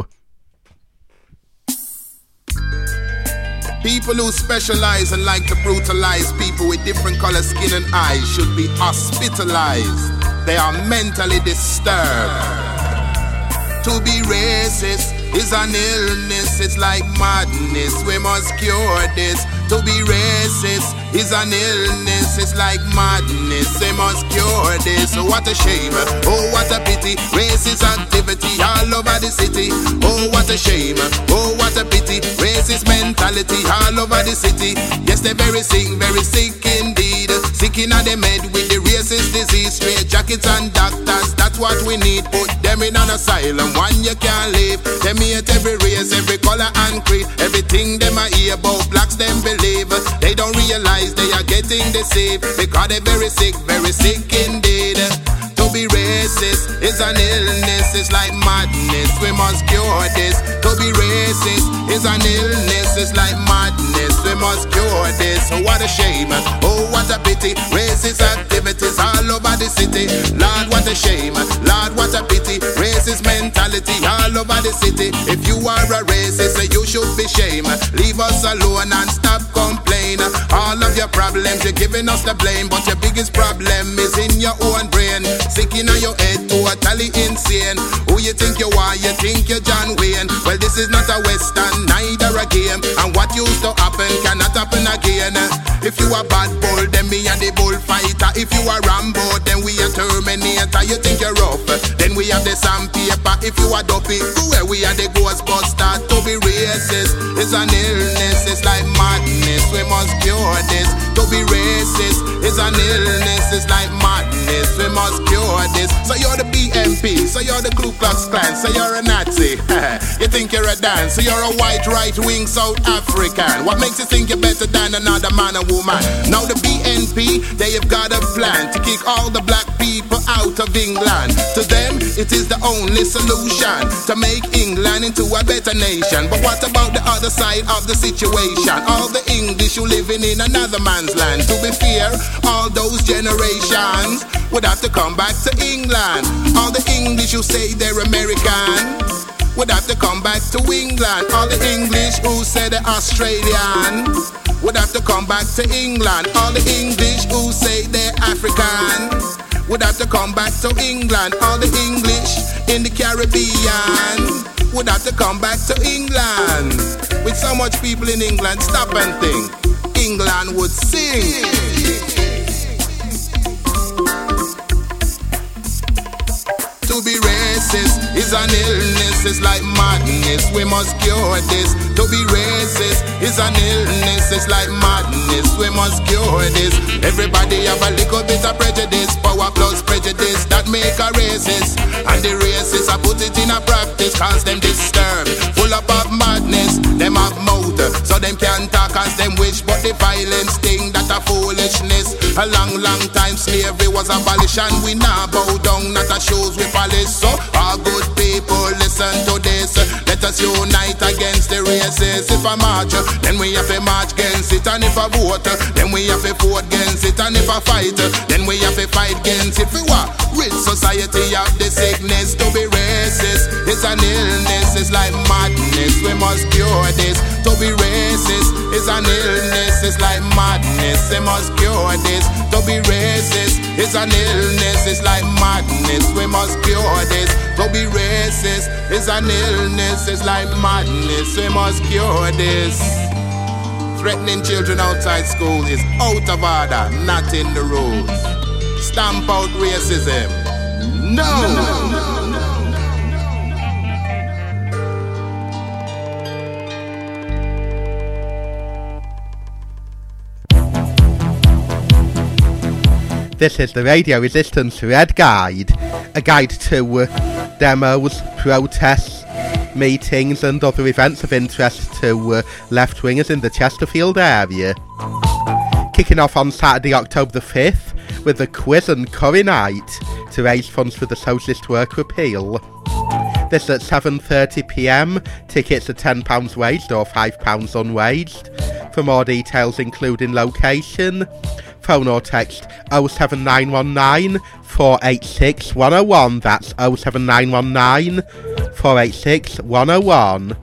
People who specialize and like to brutalize people with different color skin and eyes should be hospitalized. They are mentally disturbed. To be racist is an illness, it's like madness, we must cure this. To be racist is an illness, it's like madness, they must cure this. Oh, what a shame, oh what a pity, racist activity all over the city. Oh what a shame, oh what a pity, racist mentality all over the city. Yes, they're very sick indeed. Sick in the med with the racist disease. Straight jackets and doctors, that's what we need. Put them in an asylum, one you can't live. Them hate every race, every color and creed. Everything them I hear about blacks them believe. They don't realize they are getting deceived, because they're very sick indeed. To be racist is an illness, it's like madness. We must cure this. To be racist is an illness, it's like madness. We must cure this. Oh, what a shame. Oh, what a pity. Racist activities all over the city. Lord, what a shame. Lord, what a pity. Racist mentality all over the city. If you are a racist, you should be shame. Leave us alone and stop complain. All of your problems, you're giving us the blame, but your biggest problem is in your own brain. Sick in your head, totally insane. Who you think you are? You think you're John Wayne? Well, this is not a western, neither a game. And what used to happen cannot happen again. If you are bad bull, then me and the bullfighter. If you are Rambo, then we are Terminator. You think you're rough, then we have the sandpaper. If you are dopey, where we are the Ghostbuster. To be racist is an illness, it's like madness. We must cure this. To be racist is an illness, it's like madness. We must cure this. So you're the BNP, so you're the Ku Klux Klan, so you're a Nazi. You think you're a dance, so you're a white right-wing South African. What makes you think you're better than another man or woman? Now the BNP, they have got a plan to kick all the black people out of England. To them, it is the only solution to make England into a better nation. But what about the other side of the situation? All the English who living in another man's land. To be fair, all those generations would have to come back to England. All the English who say they're American would have to come back to England. All the English who say they're Australian would have to come back to England. All the English who say they're African would have to come back to England. All the English in the Caribbean would have to come back to England. With so much people in England, stop and think. England would sing. To be racist is an illness, it's like madness. We must cure this. To be racist is an illness, it's like madness. We must cure this. Everybody have a little bit of prejudice. Power plus prejudice that make a racist. And the racists I put it in a practice, cause them disturbed, full up of madness. Them have mouth, so them can talk as them wish. But the violence thing, that a foolishness. A long, long time slavery was abolished, and we now bow down, not a shoes we polish. So all good people listen to this. Let us unite against the races. If I march, then we have to march against it. And if I vote, then we have to vote against it. And if I fight, then we have to fight against it. If we want rich society of the sickness. To be racist, it's an illness, it's like madness. We must cure this. To be racist is an illness, it's like madness. We must cure this. To be racist is an illness, it's like madness. We must cure this. To be racist is an illness, it's like madness. We must cure this. Threatening children outside school is out of order, not in the rules. Stamp out racism. No. This is the Radio Resistance Red Guide, a guide to demos, protests, meetings and other events of interest to left-wingers in the Chesterfield area. Kicking off on Saturday, October the 5th, with a quiz and curry night to raise funds for the Socialist Worker Appeal. This at 7:30pm, tickets are £10 waged or £5 unwaged. For more details including location, phone or text 07919 486 101. That's 07919 486 101.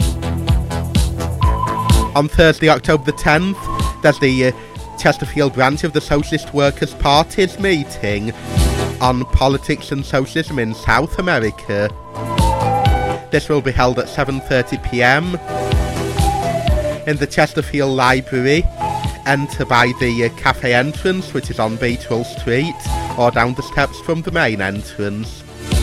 On Thursday, October the 10th, there's the Chesterfield branch of the Socialist Workers' Party's meeting on politics and socialism in South America. This will be held at 7:30pm in the Chesterfield Library. Enter by the cafe entrance, which is on Beechwell Street, or down the steps from the main entrance.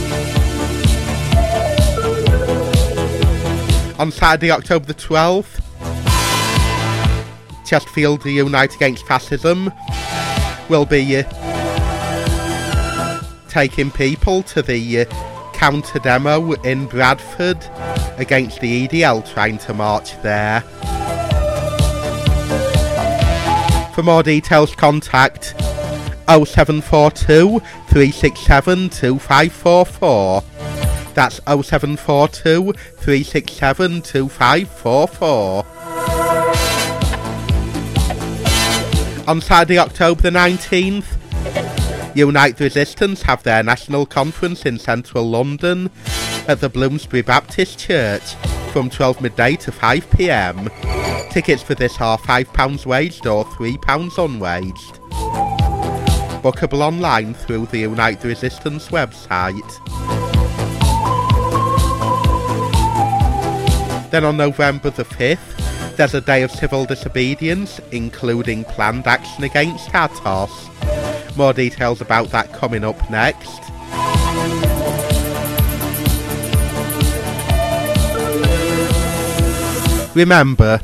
On Saturday, October the 12th, Chesterfield Unite Against Fascism will be taking people to the counter-demo in Bradford against the EDL trying to march there. For more details, contact 0742 367 2544. That's 0742 367 2544. On Saturday, October the 19th, Unite the Resistance have their national conference in central London at the Bloomsbury Baptist Church from 12 midday to 5 p.m. Tickets for this are £5 waged or £3 unwaged. Bookable online through the Unite the Resistance website. Then on November the 5th, there's a day of civil disobedience, including planned action against Atos. More details about that coming up next. Remember,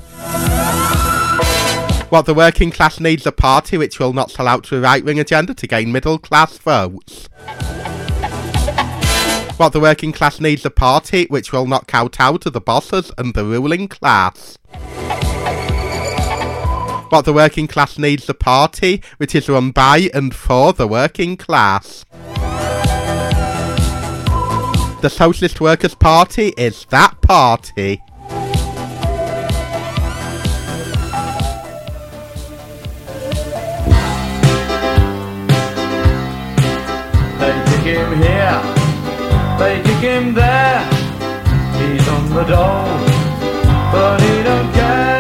what the working class needs a party which will not sell out to a right-wing agenda to gain middle-class votes. What the working class needs a party which will not kowtow to the bosses and the ruling class. What the working class needs a party which is run by and for the working class. The Socialist Workers' Party is that party. They kick him here, they kick him there. He's on the dole, but he don't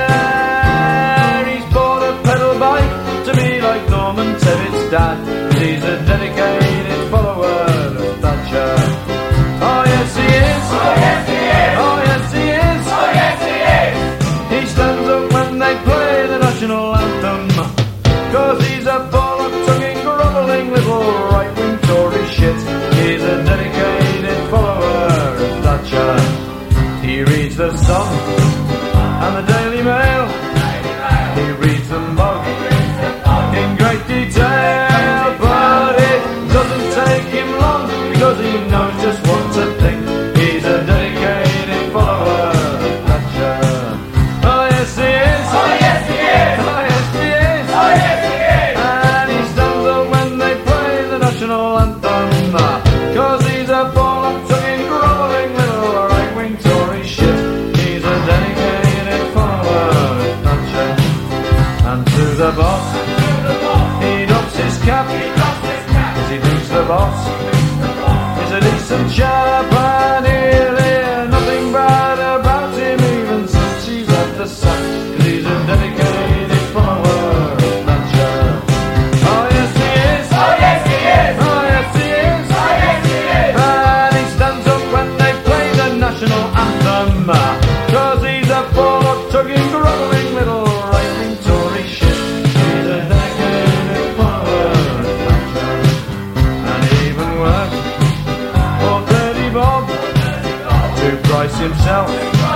care. He's bought a pedal bike to be like Norman Tevitt's dad. He's a dedicated follower of Thatcher. Oh yes he is, oh yes he is, oh yes he is, oh yes he is. He stands up when they play the national anthem, 'cause he's a bollock-tonguing, grovelling little right-wing Tory shit. He's a dedicated follower of Thatcher. He reads the Sun and the Daily Mail. He reads them both in great detail, but it doesn't take him long, because he knows just what to think. He's a dedicated follower of Thatcher. Oh yes he is, oh yes he is, oh yes he is, oh yes he is. And he stands up when they play the national anthem, 'cause he's a bollock-tonguing, grovelling little right-wing Tory shit. He's a dedicated follower of Thatcher. And to the boss, he doffs his cap, 'cause he thinks the boss is a decent chap, and he'll hear nothing bad about him even since he's had the sack, 'cause he's a dedicated follower of Thatcher. Oh yes he is, oh yes he is, oh yes he is, oh yes he is. And he stands up when they play the national anthem, 'cause he's a bollock-tugging, grovelling little right-wing Tory shit. He's a dedicated follower of Thatcher. And he even worked for Dirty Bob to price himself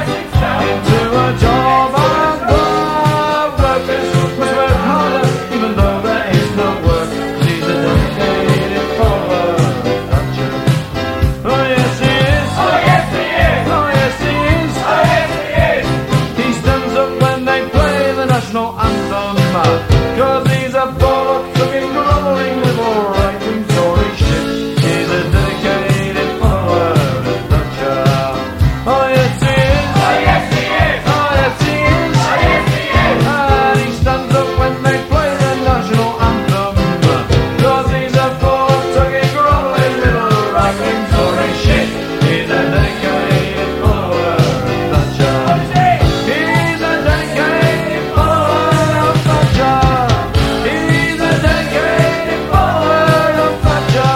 into a job, and Bob workers must work harder even though there is no work. He's a dedicated follower of Thatcher. Oh yes he is, oh yes he is, oh yes he is, oh yes he is. He stands up when they play the national anthem, 'cause he's a bollock-tonguing, grovelling little right-wing Tory shit. He's a dedicated follower of Thatcher. Oh yes he is, oh yes he is, oh yes he is, oh yes he is. And he stands up when they play the national anthem, 'cause he's a bollock-tonguing, grovelling little right-wing Tory shit. He's a dedicated follower of Thatcher. He's a dedicated follower of Thatcher. He's a dedicated follower of Thatcher.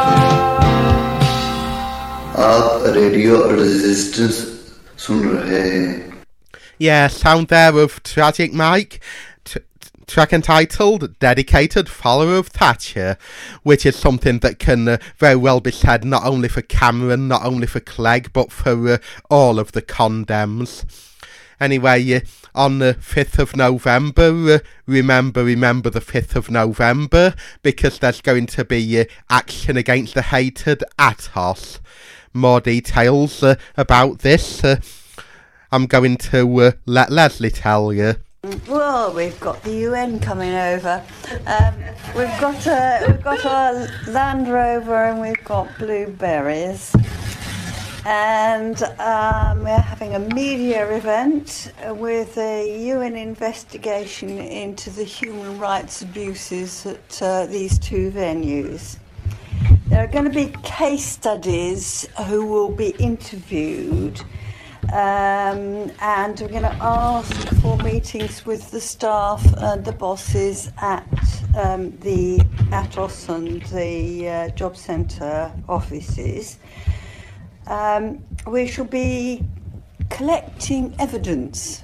आप radio resistance सुन रहे हैं. Yeah, sound there of Tragic Mike, track entitled Dedicated Follower of Thatcher, which is something that can very well be said not only for Cameron, not only for Clegg, but for all of the condemns. Anyway, on the 5th of November, remember the 5th of November, because there's going to be action against the hated Atos. More details about this, I'm going to let Leslie tell you. Well, we've got the UN coming over. We've got our Land Rover and we've got blueberries. And we're having a media event with a UN investigation into the human rights abuses at these two venues. There are going to be case studies who will be interviewed, and we're going to ask for meetings with the staff and the bosses at the Atos and the Job Centre offices. We shall be collecting evidence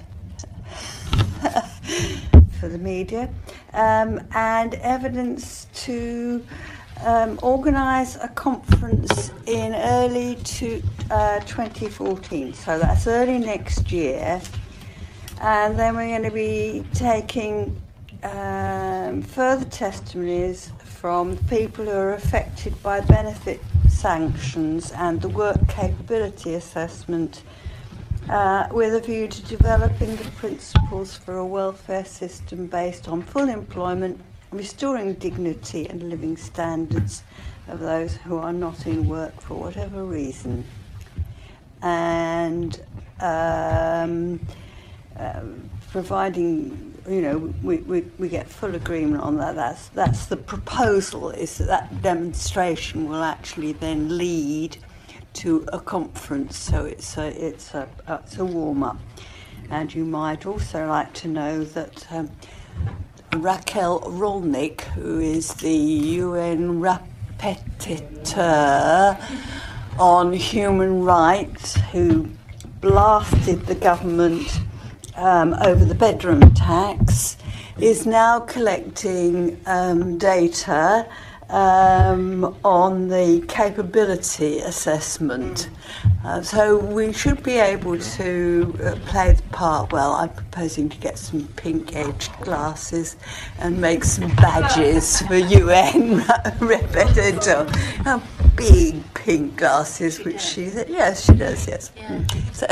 for the media and evidence to organise a conference in early 2014, so that's early next year, and then we're going to be taking further testimonies from people who are affected by benefit sanctions and the work capability assessment with a view to developing the principles for a welfare system based on full employment, restoring dignity and living standards of those who are not in work for whatever reason, and providing, we get full agreement on that. That's the proposal, is that demonstration will actually then lead to a conference, so it's a warm-up. And you might also like to know that Raquel Rolnik, who is the UN rapporteur on human rights, who blasted the government over the bedroom tax, is now collecting data on the capability assessment. So we should be able to play the part well. I'm proposing to get some pink-edged glasses and make some badges for UN rapporteur. Big pink glasses, which she said, yes, she does, yes. Yeah.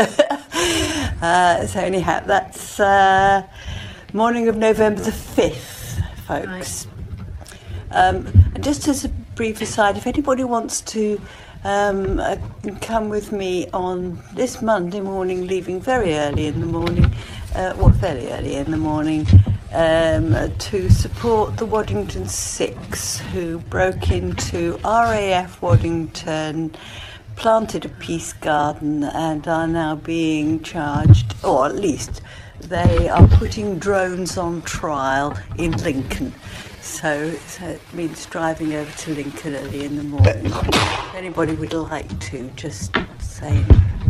So anyhow, that's morning of November the 5th, folks. And just as a brief aside, if anybody wants to come with me on this Monday morning, leaving very early in the morning, fairly early in the morning, to support the Waddington Six, who broke into RAF Waddington, planted a peace garden, and are now being charged, or at least they are putting drones on trial in Lincoln. So it means driving over to Lincoln early in the morning. If anybody would like to, just say.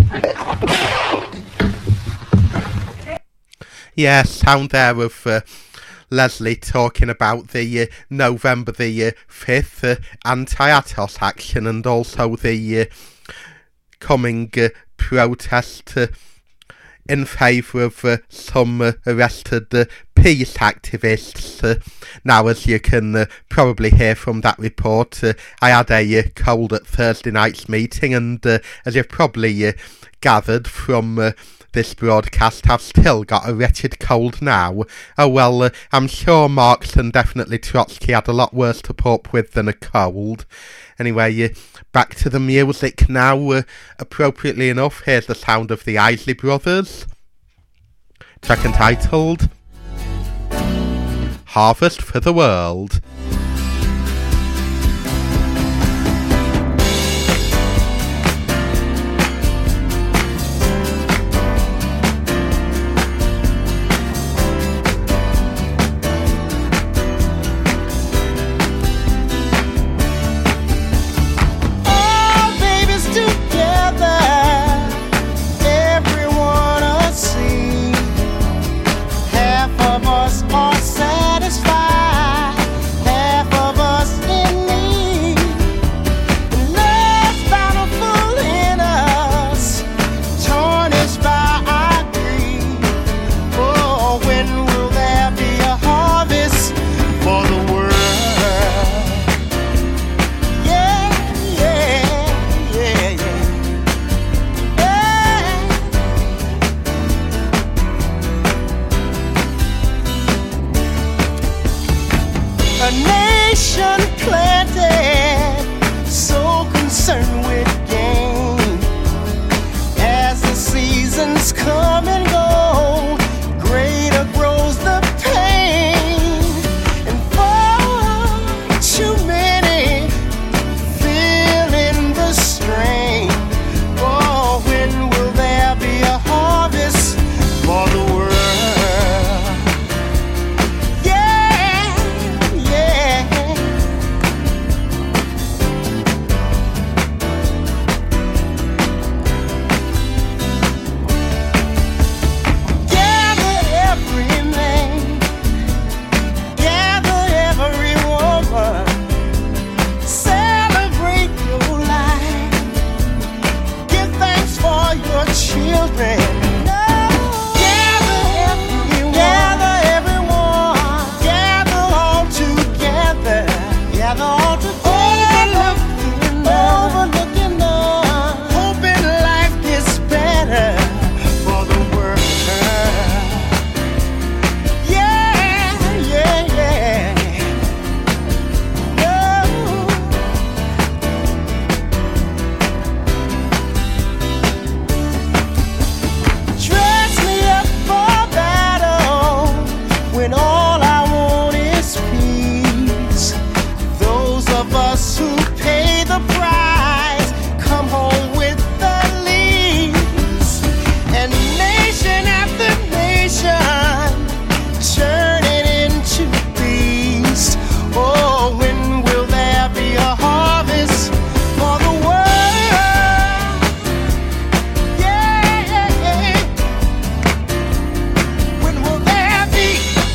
Yeah, sound there of Leslie talking about the November the 5th anti-Atos action, and also the coming protest in favour of some arrested peace activists. Now, as you can probably hear from that report, I had a cold at Thursday night's meeting, and as you've probably gathered from this broadcast, I've still got a wretched cold now. Oh well, I'm sure Marx and definitely Trotsky had a lot worse to put up with than a cold. Anyway, back to the music now. Appropriately enough, here's the sound of the Isley Brothers. Track entitled Harvest for the World. Half of us are satisfied. a nation planted, so concerned with gain. As the seasons come and go, greater grows the pain. And far too many feeling the strain. Oh, when will there be a harvest for the world? Children, gather everyone, gather all together, overlooking all, hoping life gets better for the world. Yeah, yeah, yeah. When all I want is peace. Those of us who pay the price come home with the least. And nation after nation turning into beast. Oh, when will there be a harvest for the world? Yeah. When will there be?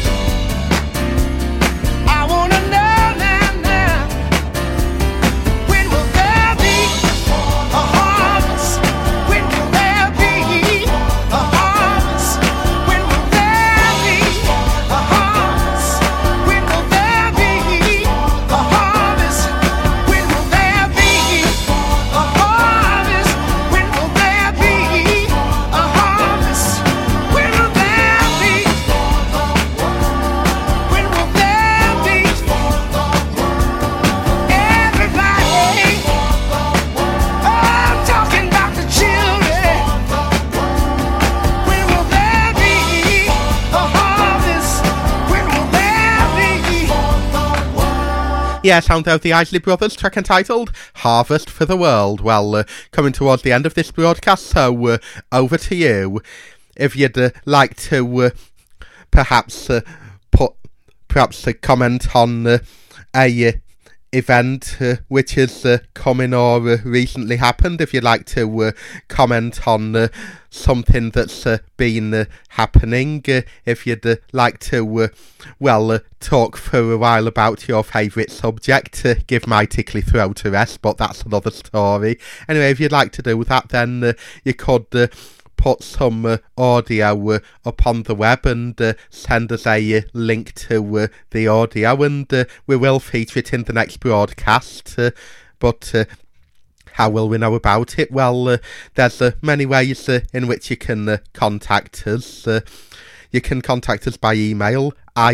Yeah, sound out the Isley Brothers, track entitled Harvest for the World. Well, coming towards the end of this broadcast, so over to you. If you'd like to perhaps put a comment on a event which is coming or recently happened, if you'd like to comment on something that's been happening, if you'd like to talk for a while about your favourite subject, give my tickly throat a rest, but that's another story. Anyway, if you'd like to do that, then you could put some audio up on the web and send us a link to the audio, and we will feature it in the next broadcast. But how will we know about it? Well, there's many ways in which you can contact us. You can contact us by email,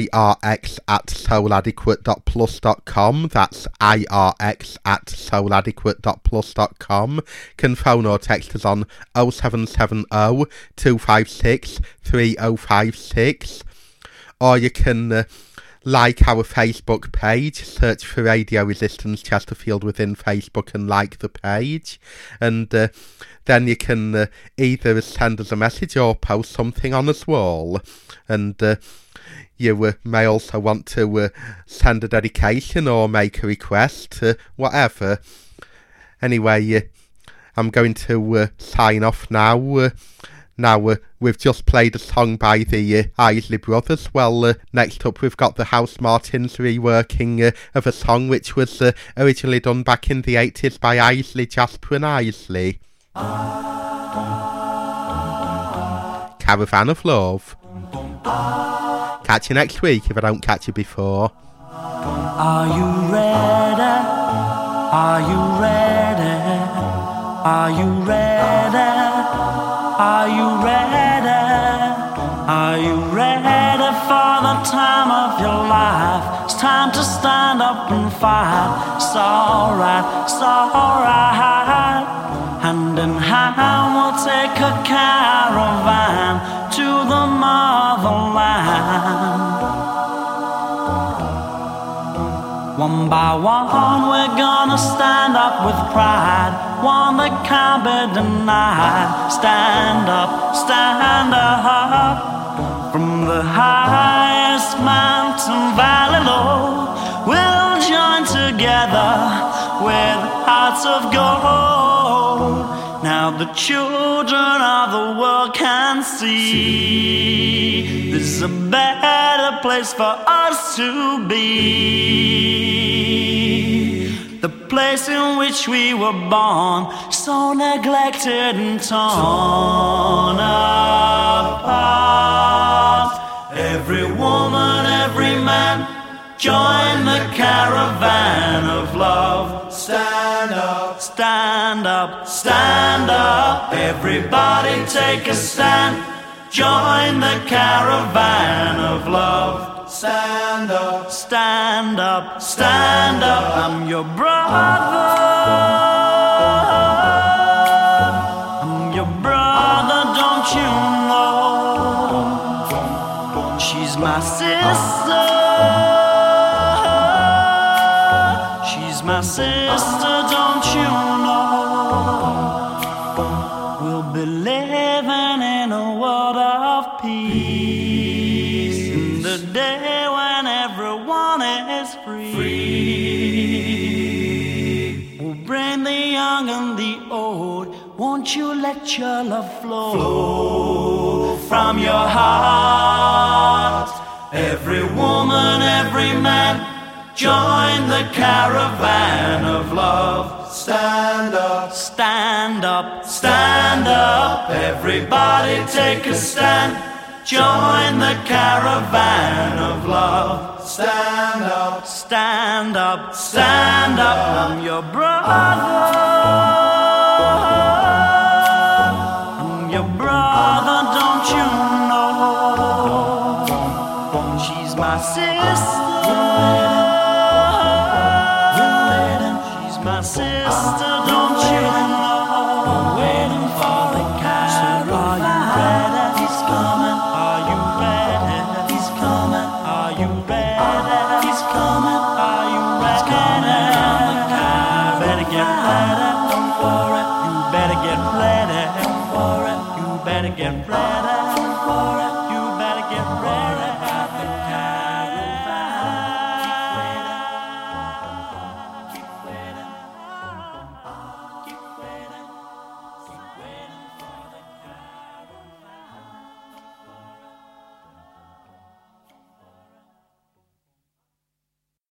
irx@souladequate.plus.com. That's irx@souladequate.plus.com. Can phone or text us on 0770 256 3056. Or you can like our Facebook page, search for Radio Resistance Chesterfield within Facebook and like the page. And then you can either send us a message or post something on us wall. And you may also want to send a dedication or make a request, whatever. Anyway, I'm going to sign off now. We've just played a song by the Isley Brothers. Well, next up we've got the House Martins reworking of a song which was originally done back in the 80s by Isley, Jasper and Isley. Caravan of Love. Catch you next week if I don't catch you before. Are you ready? Are you ready? Are you ready? Are you ready? Are you ready for the time of your life? time to stand up and fight. It's alright, it's alright. Hand in hand we'll take a caravan to the motherland. One by one we're gonna stand up with pride, one that can't be denied. Stand up, stand up. From the highest mountain valley low, we'll join together with hearts of gold. Now the children of the world can see there's a better place for us to be. The place in which we were born, so neglected and torn apart. Every woman, every man, join the caravan of love. Stand up, stand up, stand up. Everybody take a stand. Join the caravan of love. Stand up, stand up, stand up. I'm your brother. I'm your brother, don't you know? She's my sister. She's my sister, don't you know? We'll be living in a world of peace, in the day when everyone is free. We'll bring the young and the old. Won't you let your love flow from your heart? Every woman, every man, join the caravan of love. Stand up, stand up, stand up. Everybody take a stand. Join the caravan of love. Stand up, stand up, stand up. I'm your brother. I'm your brother, don't you know? She's my sister. She's my sister.